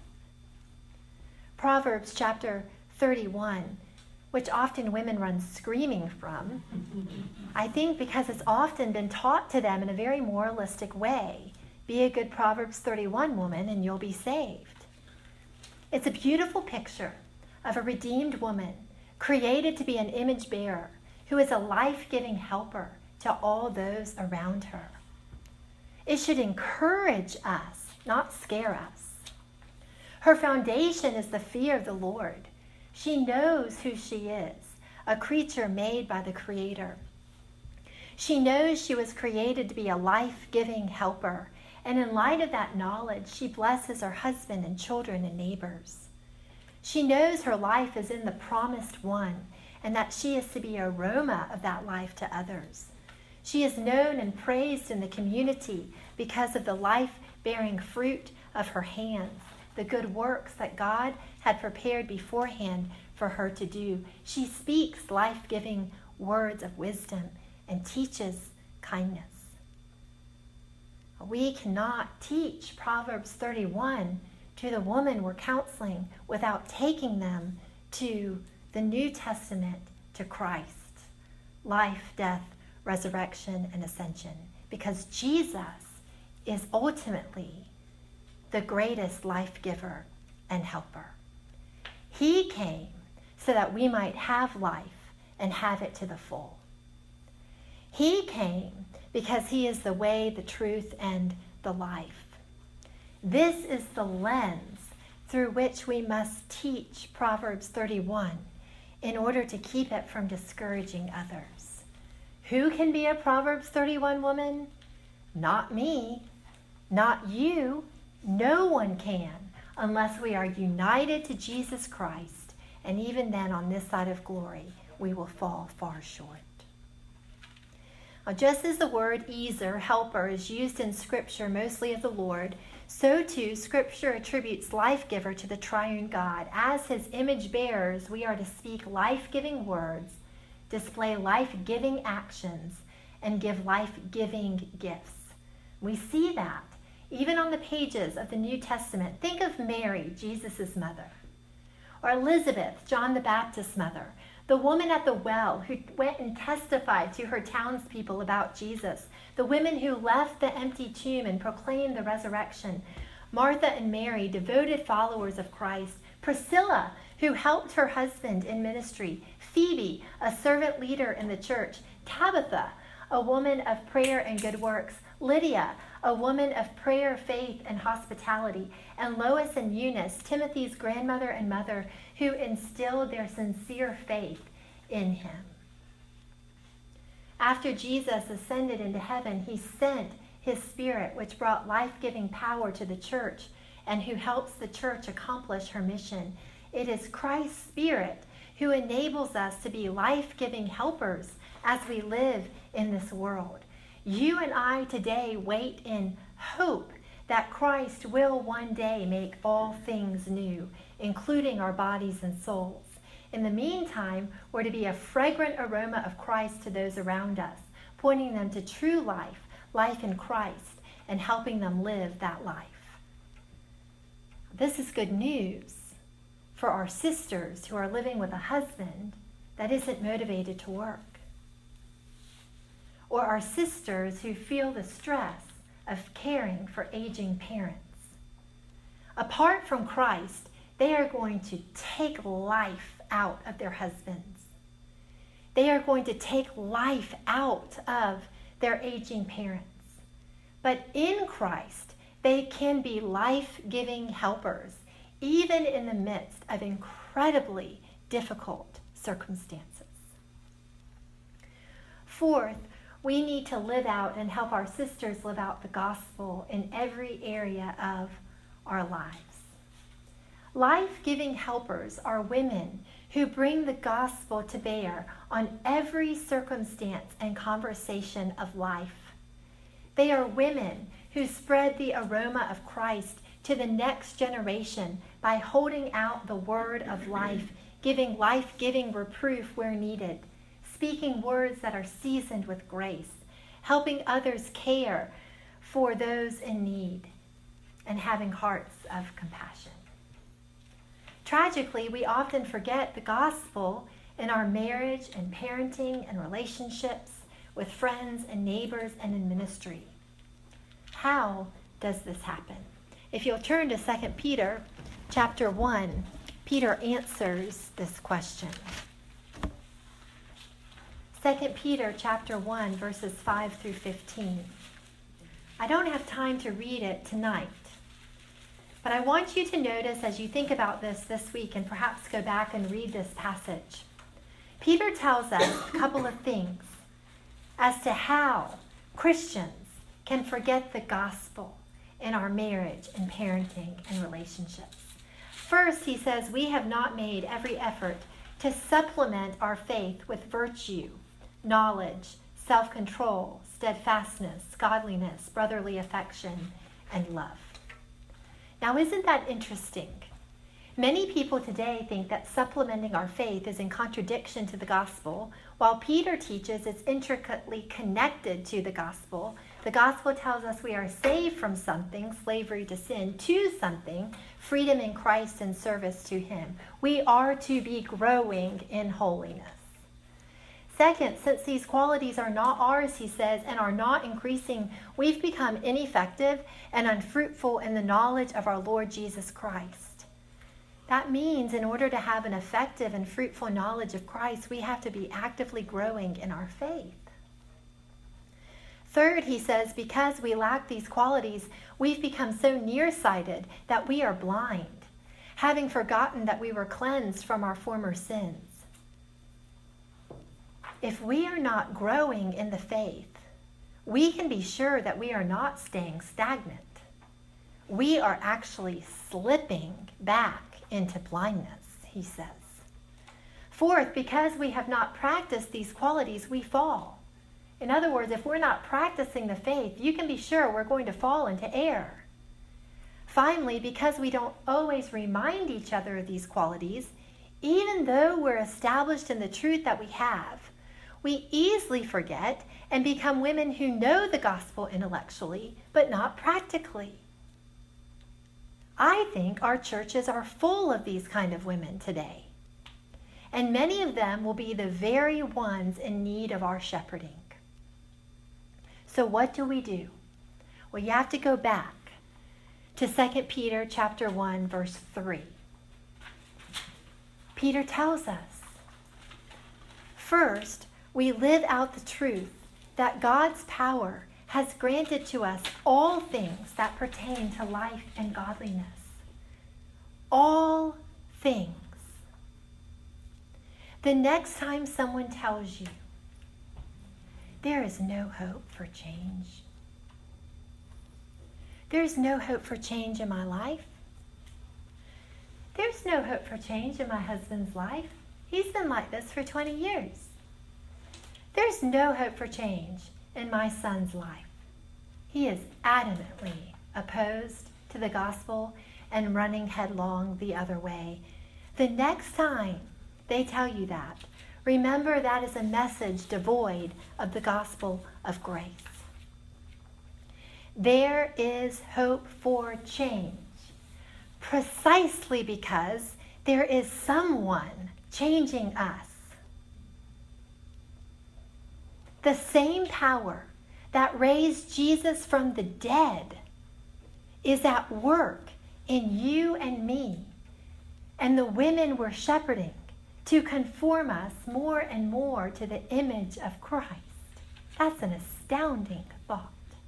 Speaker 1: Proverbs chapter thirty-one, which often women run screaming from, I think because it's often been taught to them in a very moralistic way. Be a good Proverbs thirty-one woman and you'll be saved. It's a beautiful picture of a redeemed woman created to be an image bearer who is a life-giving helper to all those around her. It should encourage us, not scare us. Her foundation is the fear of the Lord. She knows who she is, a creature made by the Creator. She knows she was created to be a life-giving helper, and in light of that knowledge, she blesses her husband and children and neighbors. She knows her life is in the promised one, and that she is to be an aroma of that life to others. She is known and praised in the community because of the life-bearing fruit of her hands, the good works that God had prepared beforehand for her to do. She speaks life-giving words of wisdom and teaches kindness. We cannot teach Proverbs thirty-one to the woman we're counseling without taking them to the New Testament, to Christ. Life, death, resurrection, and ascension. Because Jesus is ultimately the greatest life giver and helper. He came so that we might have life and have it to the full. He came because he is the way, the truth, and the life. This is the lens through which we must teach Proverbs thirty-one in order to keep it from discouraging others. Who can be a Proverbs thirty-one woman? Not me, not you. No one can unless we are united to Jesus Christ, and even then on this side of glory, we will fall far short. Now, just as the word ezer, helper, is used in Scripture mostly of the Lord, so too Scripture attributes life-giver to the triune God. As his image bearers, we are to speak life-giving words, display life-giving actions, and give life-giving gifts. We see that even on the pages of the New Testament. Think of Mary, Jesus' mother, or Elizabeth, John the Baptist's mother, the woman at the well who went and testified to her townspeople about Jesus, the women who left the empty tomb and proclaimed the resurrection, Martha and Mary, devoted followers of Christ, Priscilla, who helped her husband in ministry, Phoebe, a servant leader in the church, Tabitha, a woman of prayer and good works, Lydia, a woman of prayer, faith, and hospitality, and Lois and Eunice, Timothy's grandmother and mother, who instilled their sincere faith in him. After Jesus ascended into heaven, he sent his Spirit, which brought life-giving power to the church and who helps the church accomplish her mission. It is Christ's Spirit who enables us to be life-giving helpers as we live in this world. You and I today wait in hope that Christ will one day make all things new, including our bodies and souls. In the meantime, we're to be a fragrant aroma of Christ to those around us, pointing them to true life, life in Christ, and helping them live that life. This is good news for our sisters who are living with a husband that isn't motivated to work, or our sisters who feel the stress of caring for aging parents. Apart from Christ, they are going to take life out of their husbands. They are going to take life out of their aging parents. But in Christ, they can be life-giving helpers, even in the midst of incredibly difficult circumstances. Fourth, we need to live out and help our sisters live out the gospel in every area of our lives. Life-giving helpers are women who bring the gospel to bear on every circumstance and conversation of life. They are women who spread the aroma of Christ to the next generation by holding out the word of life, giving life-giving reproof where needed, speaking words that are seasoned with grace, helping others care for those in need, and having hearts of compassion. Tragically, we often forget the gospel in our marriage and parenting and relationships with friends and neighbors and in ministry. How does this happen? If you'll turn to Second Peter chapter one, Peter answers this question. Second Peter chapter one, verses five through fifteen. I don't have time to read it tonight, but I want you to notice as you think about this this week and perhaps go back and read this passage. Peter tells us a couple of things as to how Christians can forget the gospel in our marriage and parenting and relationships. First, he says, we have not made every effort to supplement our faith with virtue, knowledge, self-control, steadfastness, godliness, brotherly affection, and love. Now, isn't that interesting? Many people today think that supplementing our faith is in contradiction to the gospel, while Peter teaches it's intricately connected to the gospel. The gospel tells us we are saved from something, slavery to sin, to something, freedom in Christ and service to him. We are to be growing in holiness. Second, since these qualities are not ours, he says, and are not increasing, we've become ineffective and unfruitful in the knowledge of our Lord Jesus Christ. That means in order to have an effective and fruitful knowledge of Christ, we have to be actively growing in our faith. Third, he says, because we lack these qualities, we've become so nearsighted that we are blind, having forgotten that we were cleansed from our former sins. If we are not growing in the faith, we can be sure that we are not staying stagnant. We are actually slipping back into blindness, he says. Fourth, because we have not practiced these qualities, we fall. In other words, if we're not practicing the faith, you can be sure we're going to fall into error. Finally, because we don't always remind each other of these qualities, even though we're established in the truth that we have, we easily forget and become women who know the gospel intellectually, but not practically. I think our churches are full of these kind of women today. And many of them will be the very ones in need of our shepherding. So what do we do? Well, you have to go back to Second Peter chapter one, verse three. Peter tells us, first, we live out the truth that God's power has granted to us all things that pertain to life and godliness. All things. The next time someone tells you, there is no hope for change. There's no hope for change in my life. There's no hope for change in my husband's life. He's been like this for twenty years. There's no hope for change in my son's life. He is adamantly opposed to the gospel and running headlong the other way. The next time they tell you that, remember that is a message devoid of the gospel of grace. There is hope for change, precisely because there is someone changing us. The same power that raised Jesus from the dead is at work in you and me and the women we're shepherding to conform us more and more to the image of Christ. That's an astounding thought.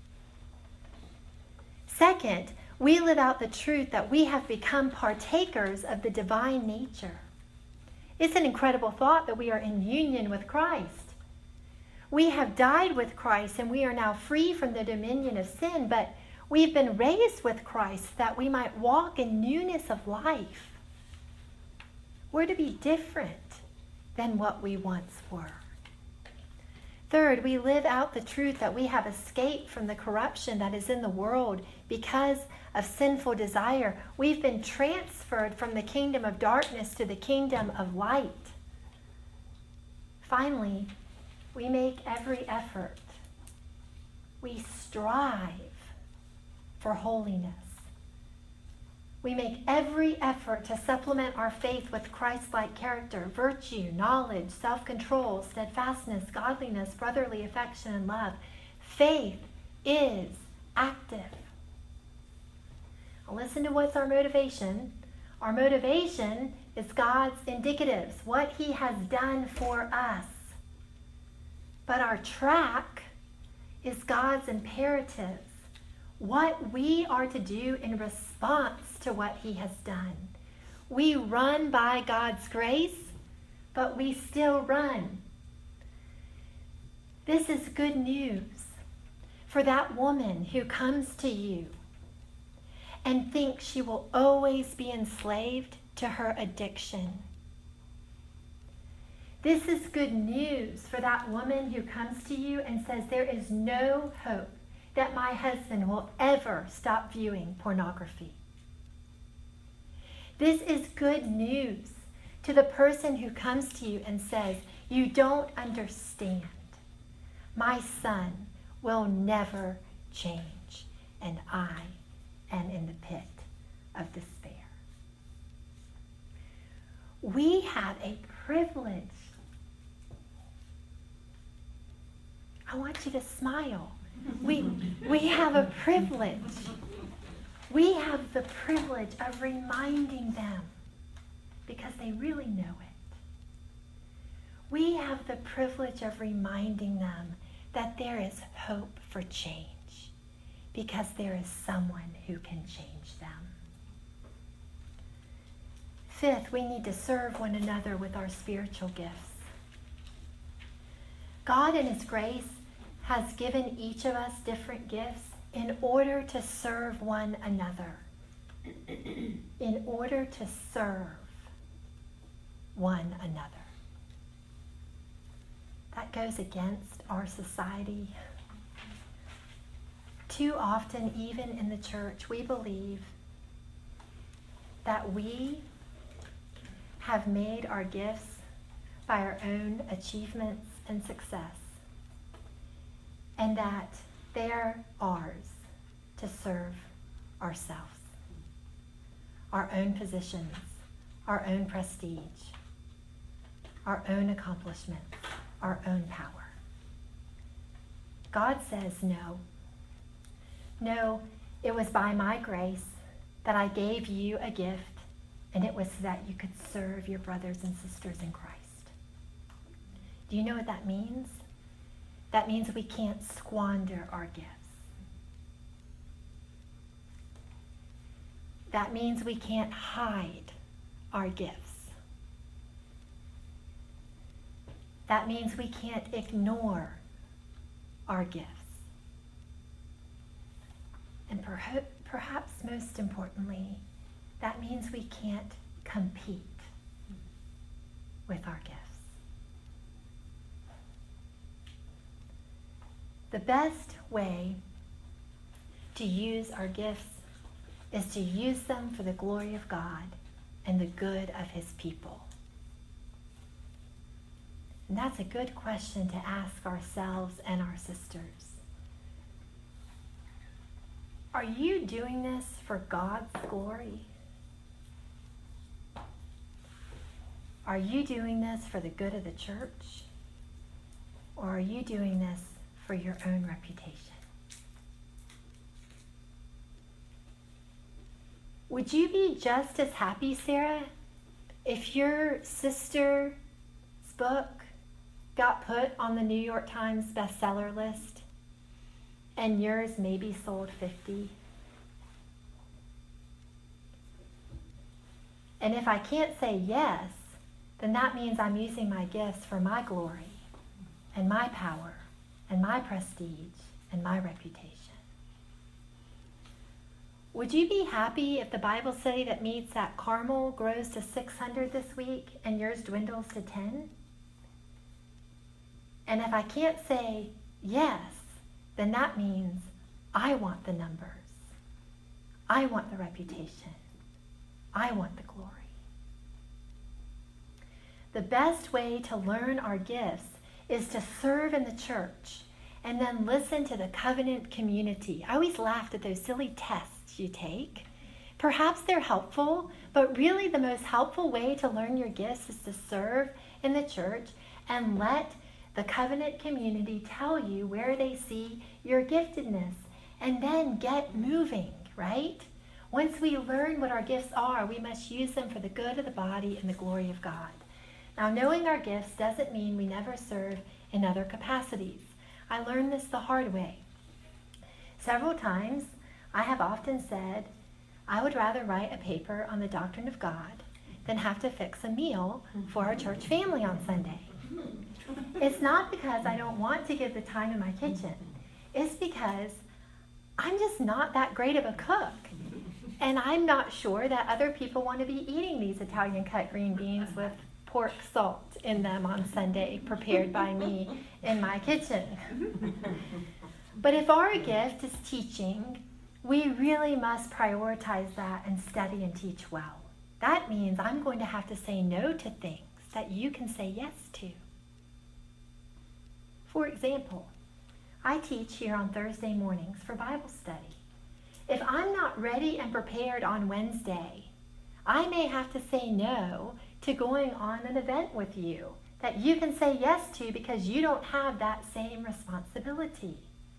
Speaker 1: Second, we live out the truth that we have become partakers of the divine nature. It's an incredible thought that we are in union with Christ. We have died with Christ and we are now free from the dominion of sin, but we've been raised with Christ that we might walk in newness of life. We're to be different than what we once were. Third, we live out the truth that we have escaped from the corruption that is in the world because of sinful desire. We've been transferred from the kingdom of darkness to the kingdom of light. Finally, we make every effort. We strive for holiness. We make every effort to supplement our faith with Christ-like character, virtue, knowledge, self-control, steadfastness, godliness, brotherly affection, and love. Faith is active. Now listen to what's our motivation. Our motivation is God's indicatives, what he has done for us. But our track is God's imperatives, what we are to do in response to what he has done. We run by God's grace, but we still run. This is good news for that woman who comes to you and thinks she will always be enslaved to her addiction. This is good news for that woman who comes to you and says, there is no hope that my husband will ever stop viewing pornography. This is good news to the person who comes to you and says, you don't understand. My son will never change, and I am in the pit of despair. We have a privilege. I want you to smile. We, we have a privilege. We have the privilege of reminding them because they really know it. We have the privilege of reminding them that there is hope for change because there is someone who can change them. Fifth, we need to serve one another with our spiritual gifts. God in His grace has given each of us different gifts in order to serve one another. In order to serve one another. That goes against our society. Too often, even in the church, we believe that we have made our gifts by our own achievements and success, and that they're ours to serve ourselves, our own positions, our own prestige, our own accomplishments, our own power. God says no. No, it was by my grace that I gave you a gift, and it was so that you could serve your brothers and sisters in Christ. Do you know what that means? That means we can't squander our gifts. That means we can't hide our gifts. That means we can't ignore our gifts. And perha- perhaps most importantly, that means we can't compete with our gifts. The best way to use our gifts is to use them for the glory of God and the good of His people. And that's a good question to ask ourselves and our sisters. Are you doing this for God's glory? Are you doing this for the good of the church? Or are you doing this for your own reputation? Would you be just as happy, Sarah, if your sister's book got put on the New York Times bestseller list and yours maybe sold fifty? And if I can't say yes, then that means I'm using my gifts for my glory and my power and my prestige and my reputation. Would you be happy if the Bible study that meets at Carmel grows to six hundred this week and yours dwindles to ten? And if I can't say yes, then that means I want the numbers. I want the reputation. I want the glory. The best way to learn our gifts is to serve in the church and then listen to the covenant community. I always laughed at those silly tests you take. Perhaps they're helpful, but really the most helpful way to learn your gifts is to serve in the church and let the covenant community tell you where they see your giftedness, and then get moving, right? Once we learn what our gifts are, we must use them for the good of the body and the glory of God. Now, knowing our gifts doesn't mean we never serve in other capacities. I learned this the hard way. Several times, I have often said, I would rather write a paper on the doctrine of God than have to fix a meal for our church family on Sunday. It's not because I don't want to give the time in my kitchen. It's because I'm just not that great of a cook. And I'm not sure that other people want to be eating these Italian cut green beans with pork salt in them on Sunday, prepared by me in my kitchen. But if our gift is teaching, we really must prioritize that and study and teach well. That means I'm going to have to say no to things that you can say yes to. For example, I teach here on Thursday mornings for Bible study. If I'm not ready and prepared on Wednesday, I may have to say no to going on an event with you that you can say yes to because you don't have that same responsibility.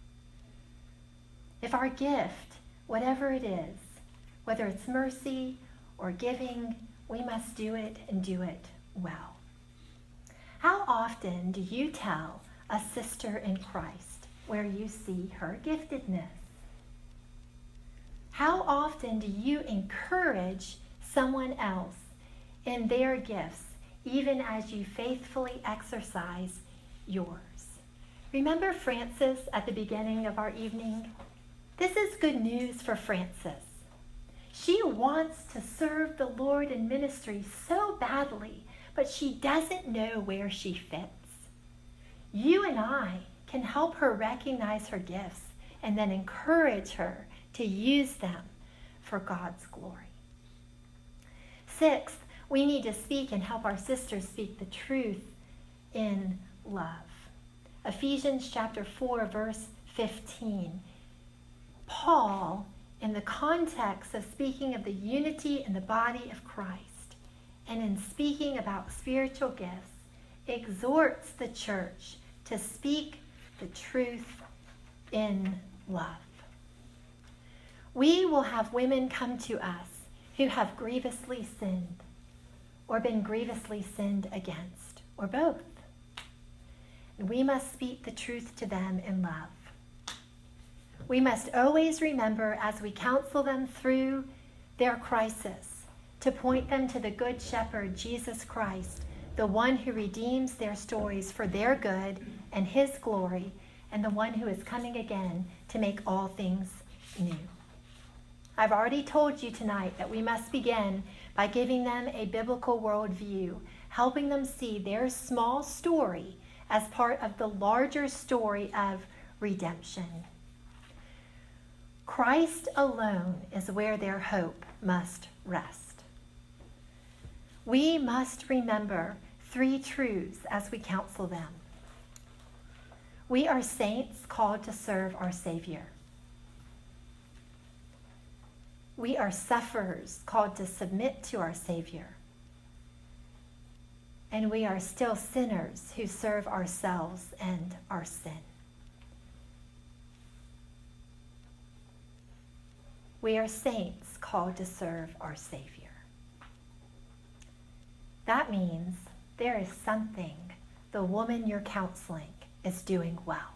Speaker 1: If our gift, whatever it is, whether it's mercy or giving, we must do it and do it well. How often do you tell a sister in Christ where you see her giftedness? How often do you encourage someone else in their gifts, even as you faithfully exercise yours? Remember Frances at the beginning of our evening? This is good news for Frances. She wants to serve the Lord in ministry so badly, but she doesn't know where she fits. You and I can help her recognize her gifts and then encourage her to use them for God's glory. Sixth, we need to speak and help our sisters speak the truth in love. Ephesians chapter four, verse fifteen. Paul, in the context of speaking of the unity in the body of Christ and in speaking about spiritual gifts, exhorts the church to speak the truth in love. We will have women come to us who have grievously sinned or been grievously sinned against, or both. And we must speak the truth to them in love. We must always remember as we counsel them through their crisis to point them to the Good Shepherd, Jesus Christ, the one who redeems their stories for their good and his glory, and the one who is coming again to make all things new. I've already told you tonight that we must begin by giving them a biblical worldview, helping them see their small story as part of the larger story of redemption. Christ alone is where their hope must rest. We must remember three truths as we counsel them. We are saints called to serve our Savior. We are sufferers called to submit to our Savior. And we are still sinners who serve ourselves and our sin. We are saints called to serve our Savior. That means there is something the woman you're counseling is doing well.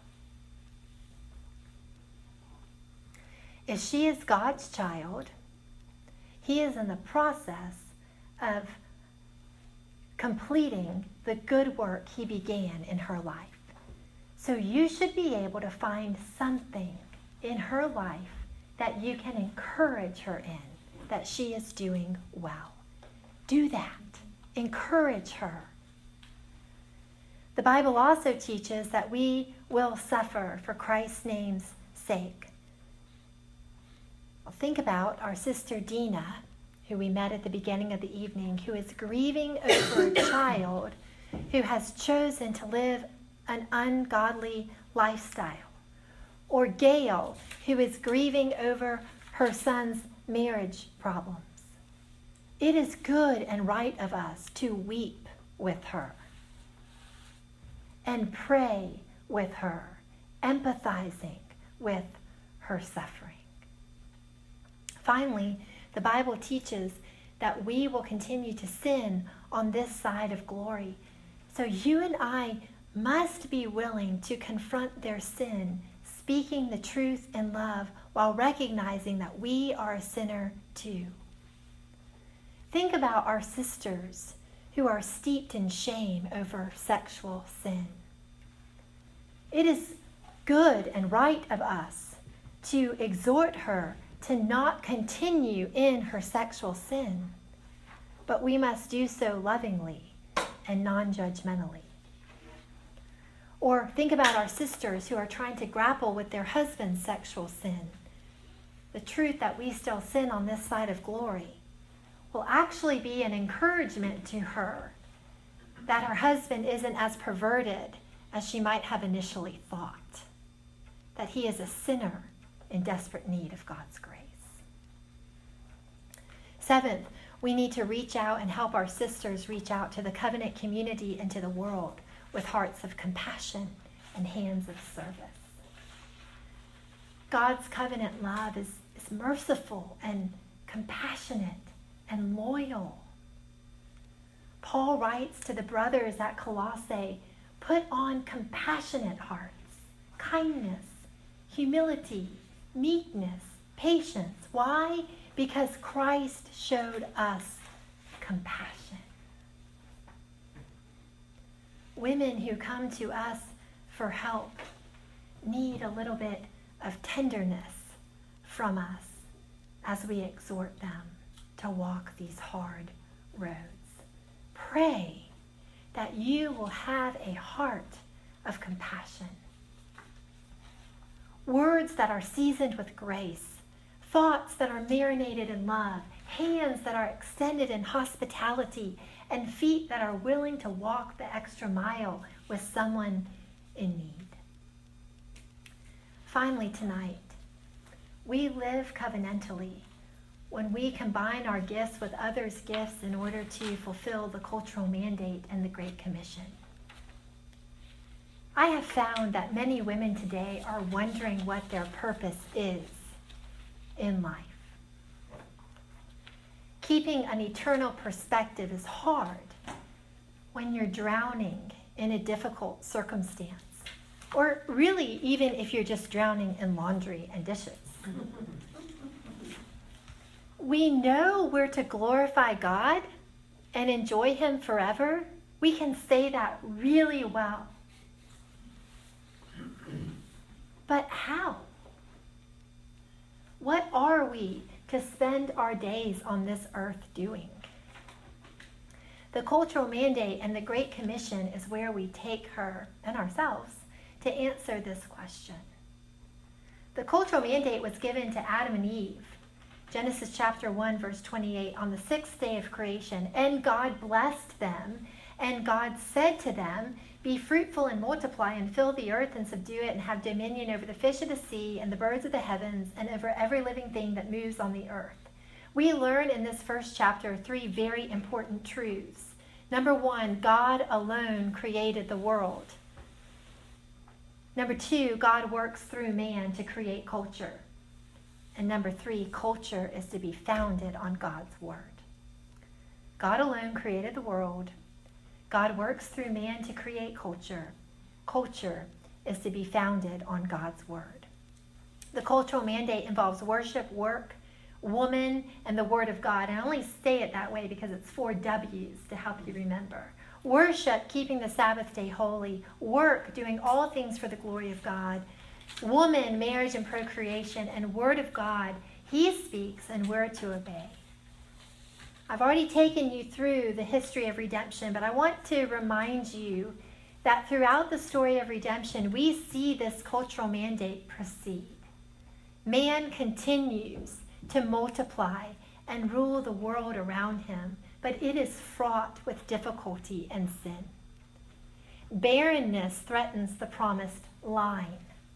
Speaker 1: If she is God's child, he is in the process of completing the good work he began in her life. So you should be able to find something in her life that you can encourage her in, that she is doing well. Do that. Encourage her. The Bible also teaches that we will suffer for Christ's name's sake. Well, think about our sister Dina, who we met at the beginning of the evening, who is grieving over a child who has chosen to live an ungodly lifestyle. Or Gail, who is grieving over her son's marriage problems. It is good and right of us to weep with her and pray with her, empathizing with her suffering. Finally, the Bible teaches that we will continue to sin on this side of glory. So you and I must be willing to confront their sin, speaking the truth in love while recognizing that we are a sinner too. Think about our sisters who are steeped in shame over sexual sin. It is good and right of us to exhort her to not continue in her sexual sin, but we must do so lovingly and non-judgmentally. Or think about our sisters who are trying to grapple with their husband's sexual sin. The truth that we still sin on this side of glory will actually be an encouragement to her that her husband isn't as perverted as she might have initially thought, that he is a sinner in desperate need of God's grace. Seventh, we need to reach out and help our sisters reach out to the covenant community and to the world with hearts of compassion and hands of service. God's covenant love is, is merciful and compassionate and loyal. Paul writes to the brothers at Colossae, put on compassionate hearts, kindness, humility, meekness, patience. Why? Because Christ showed us compassion. Women who come to us for help need a little bit of tenderness from us as we exhort them to walk these hard roads. Pray that you will have a heart of compassion. Words that are seasoned with grace, thoughts that are marinated in love, hands that are extended in hospitality, and feet that are willing to walk the extra mile with someone in need. Finally, tonight, we live covenantally when we combine our gifts with others' gifts in order to fulfill the cultural mandate and the Great Commission. I have found that many women today are wondering what their purpose is in life. Keeping an eternal perspective is hard when you're drowning in a difficult circumstance, or really even if you're just drowning in laundry and dishes. We know we're to glorify God and enjoy Him forever. We can say that really well. But how? What are we to spend our days on this earth doing? The cultural mandate and the Great Commission is where we take her and ourselves to answer this question. The cultural mandate was given to Adam and Eve. Genesis chapter one, verse twenty-eight, on the sixth day of creation, and God blessed them, and God said to them, be fruitful and multiply and fill the earth and subdue it and have dominion over the fish of the sea and the birds of the heavens and over every living thing that moves on the earth. We learn in this first chapter three very important truths. Number one, God alone created the world. Number two, God works through man to create culture. And number three, culture is to be founded on God's word. God alone created the world. God works through man to create culture. Culture is to be founded on God's word. The cultural mandate involves worship, work, woman, and the word of God. And I only say it that way because it's four W's to help you remember. Worship, keeping the Sabbath day holy. Work, doing all things for the glory of God. Woman, marriage and procreation. And word of God, He speaks and we're to obey. I've already taken you through the history of redemption, but I want to remind you that throughout the story of redemption, we see this cultural mandate proceed. Man continues to multiply and rule the world around him, but it is fraught with difficulty and sin. Barrenness threatens the promised line.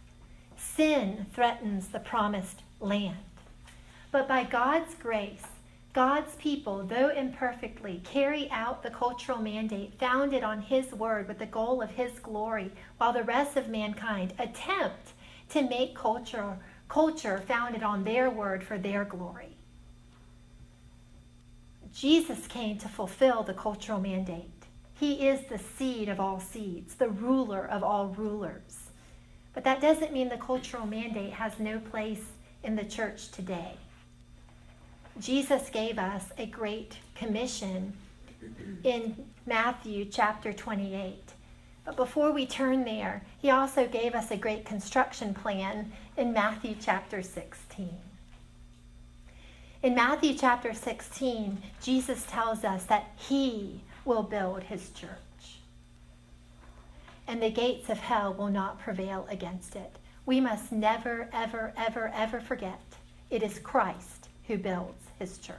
Speaker 1: Sin threatens the promised land. But by God's grace, God's people, though imperfectly, carry out the cultural mandate founded on His word with the goal of His glory, while the rest of mankind attempt to make culture, culture founded on their word for their glory. Jesus came to fulfill the cultural mandate. He is the seed of all seeds, the ruler of all rulers. But that doesn't mean the cultural mandate has no place in the church today. Jesus gave us a great commission in Matthew chapter twenty-eight. But before we turn there, He also gave us a great construction plan in Matthew chapter sixteen. In Matthew chapter sixteen, Jesus tells us that He will build his church. And the gates of hell will not prevail against it. We must never, ever, ever, ever forget it is Christ who builds his church.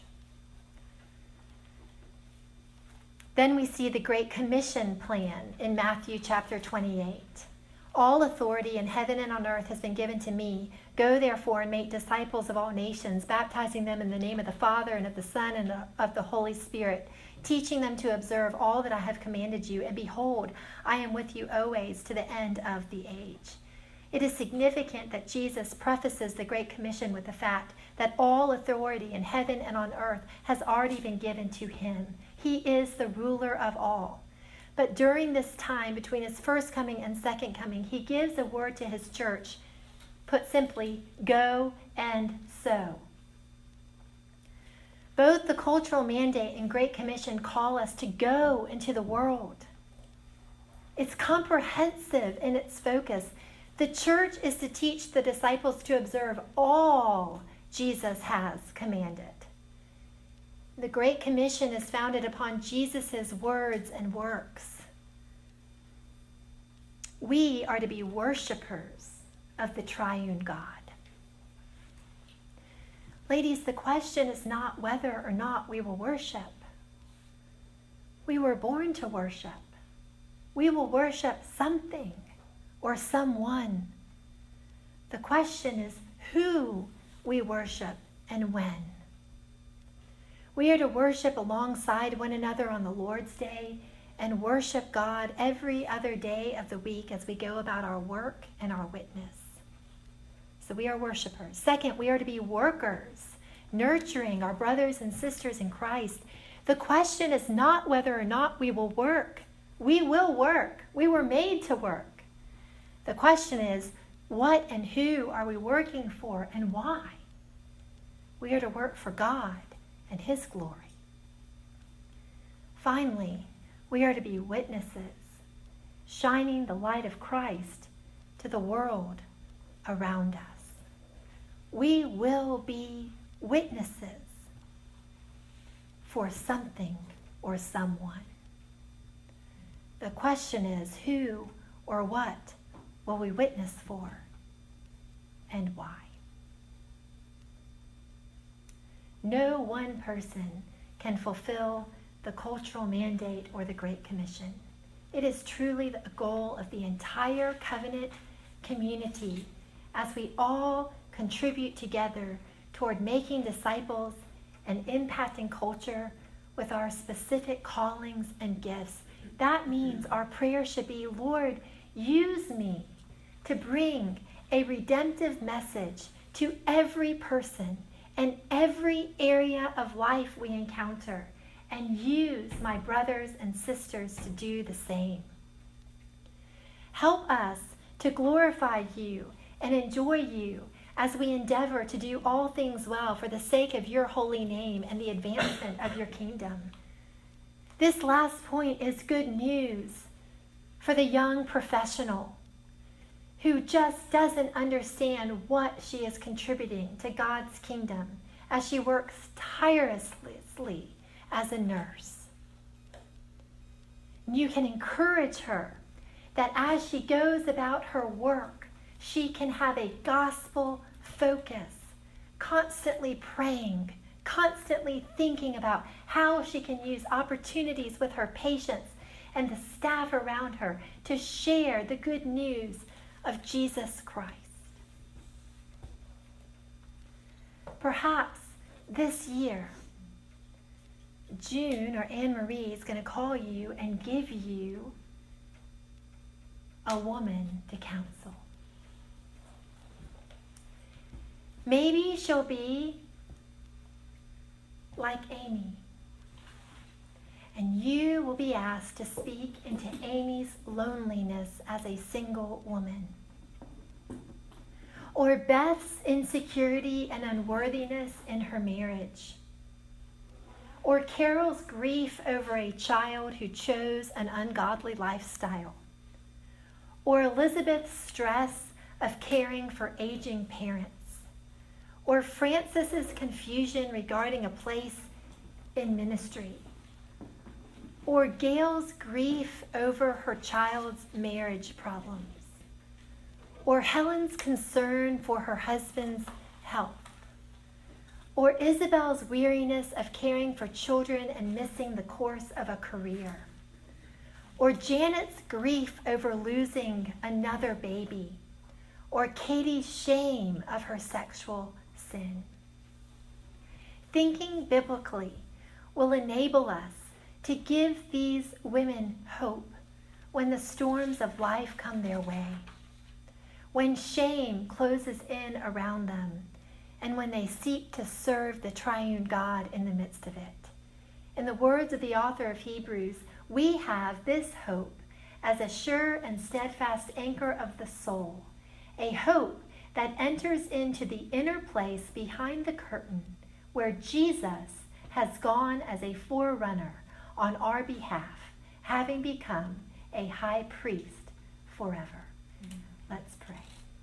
Speaker 1: Then we see the Great Commission plan in Matthew chapter twenty-eight. All authority in heaven and on earth has been given to me. Go therefore and make disciples of all nations, baptizing them in the name of the Father and of the Son and of the Holy Spirit, teaching them to observe all that I have commanded you. And behold, I am with you always to the end of the age. It is significant that Jesus prefaces the Great Commission with the fact that all authority in heaven and on earth has already been given to him. He is the ruler of all. But during this time between his first coming and second coming, he gives a word to his church. Put simply, go and sow. Both the cultural mandate and Great Commission call us to go into the world. It's comprehensive in its focus. The church is to teach the disciples to observe all Jesus has commanded. The Great Commission is founded upon Jesus' words and works. We are to be worshipers of the triune God. Ladies, the question is not whether or not we will worship. We were born to worship. We will worship something or someone. The question is who we worship and when. We are to worship alongside one another on the Lord's Day and worship God every other day of the week as we go about our work and our witness. So we are worshipers. Second, we are to be workers, nurturing our brothers and sisters in Christ. The question is not whether or not we will work. We will work. We were made to work. The question is, what and who are we working for and why? We are to work for God and his glory. Finally, we are to be witnesses, shining the light of Christ to the world around us. We will be witnesses for something or someone. The question is, who or what will we witness for and why? No one person can fulfill the cultural mandate or the Great Commission. It is truly the goal of the entire covenant community as we all contribute together toward making disciples and impacting culture with our specific callings and gifts. That means our prayer should be, Lord, use me to bring a redemptive message to every person and every area of life we encounter, and use my brothers and sisters to do the same. Help us to glorify you and enjoy you as we endeavor to do all things well for the sake of your holy name and the advancement of your kingdom. This last point is good news for the young professional who just doesn't understand what she is contributing to God's kingdom as she works tirelessly as a nurse. You can encourage her that as she goes about her work, she can have a gospel focus, constantly praying, constantly thinking about how she can use opportunities with her patients and the staff around her to share the good news of Jesus Christ. Perhaps this year, June or Anne-Marie is going to call you and give you a woman to counsel. Maybe she'll be like Amy, and you will be asked to speak into Amy's loneliness as a single woman, or Beth's insecurity and unworthiness in her marriage, or Carol's grief over a child who chose an ungodly lifestyle, or Elizabeth's stress of caring for aging parents, or Francis's confusion regarding a place in ministry, or Gail's grief over her child's marriage problems, or Helen's concern for her husband's health, or Isabel's weariness of caring for children and missing the course of a career, or Janet's grief over losing another baby, or Katie's shame of her sexual sin. Thinking biblically will enable us to give these women hope when the storms of life come their way, when shame closes in around them, and when they seek to serve the triune God in the midst of it. In the words of the author of Hebrews, we have this hope as a sure and steadfast anchor of the soul, a hope that enters into the inner place behind the curtain where Jesus has gone as a forerunner on our behalf, having become a high priest forever. Mm-hmm. Let's pray.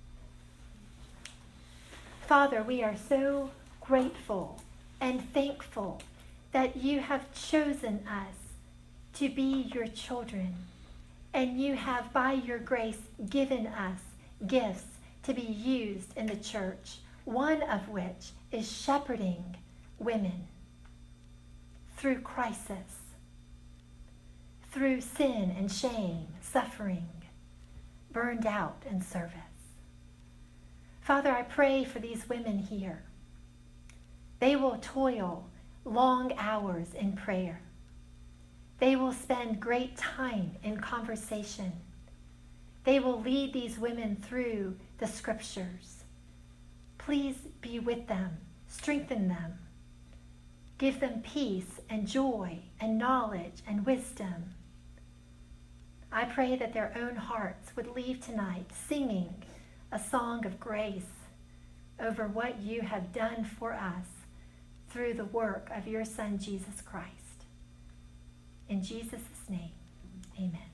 Speaker 1: Father, we are so grateful and thankful that you have chosen us to be your children, and you have, by your grace, given us gifts to be used in the church, one of which is shepherding women through crisis, through sin and shame, suffering, burned out in service. Father, I pray for these women here. They will toil long hours in prayer. They will spend great time in conversation. They will lead these women through the scriptures. Please be with them, strengthen them, give them peace and joy and knowledge and wisdom. I pray that their own hearts would leave tonight singing a song of grace over what you have done for us through the work of your Son, Jesus Christ. In Jesus' name, amen.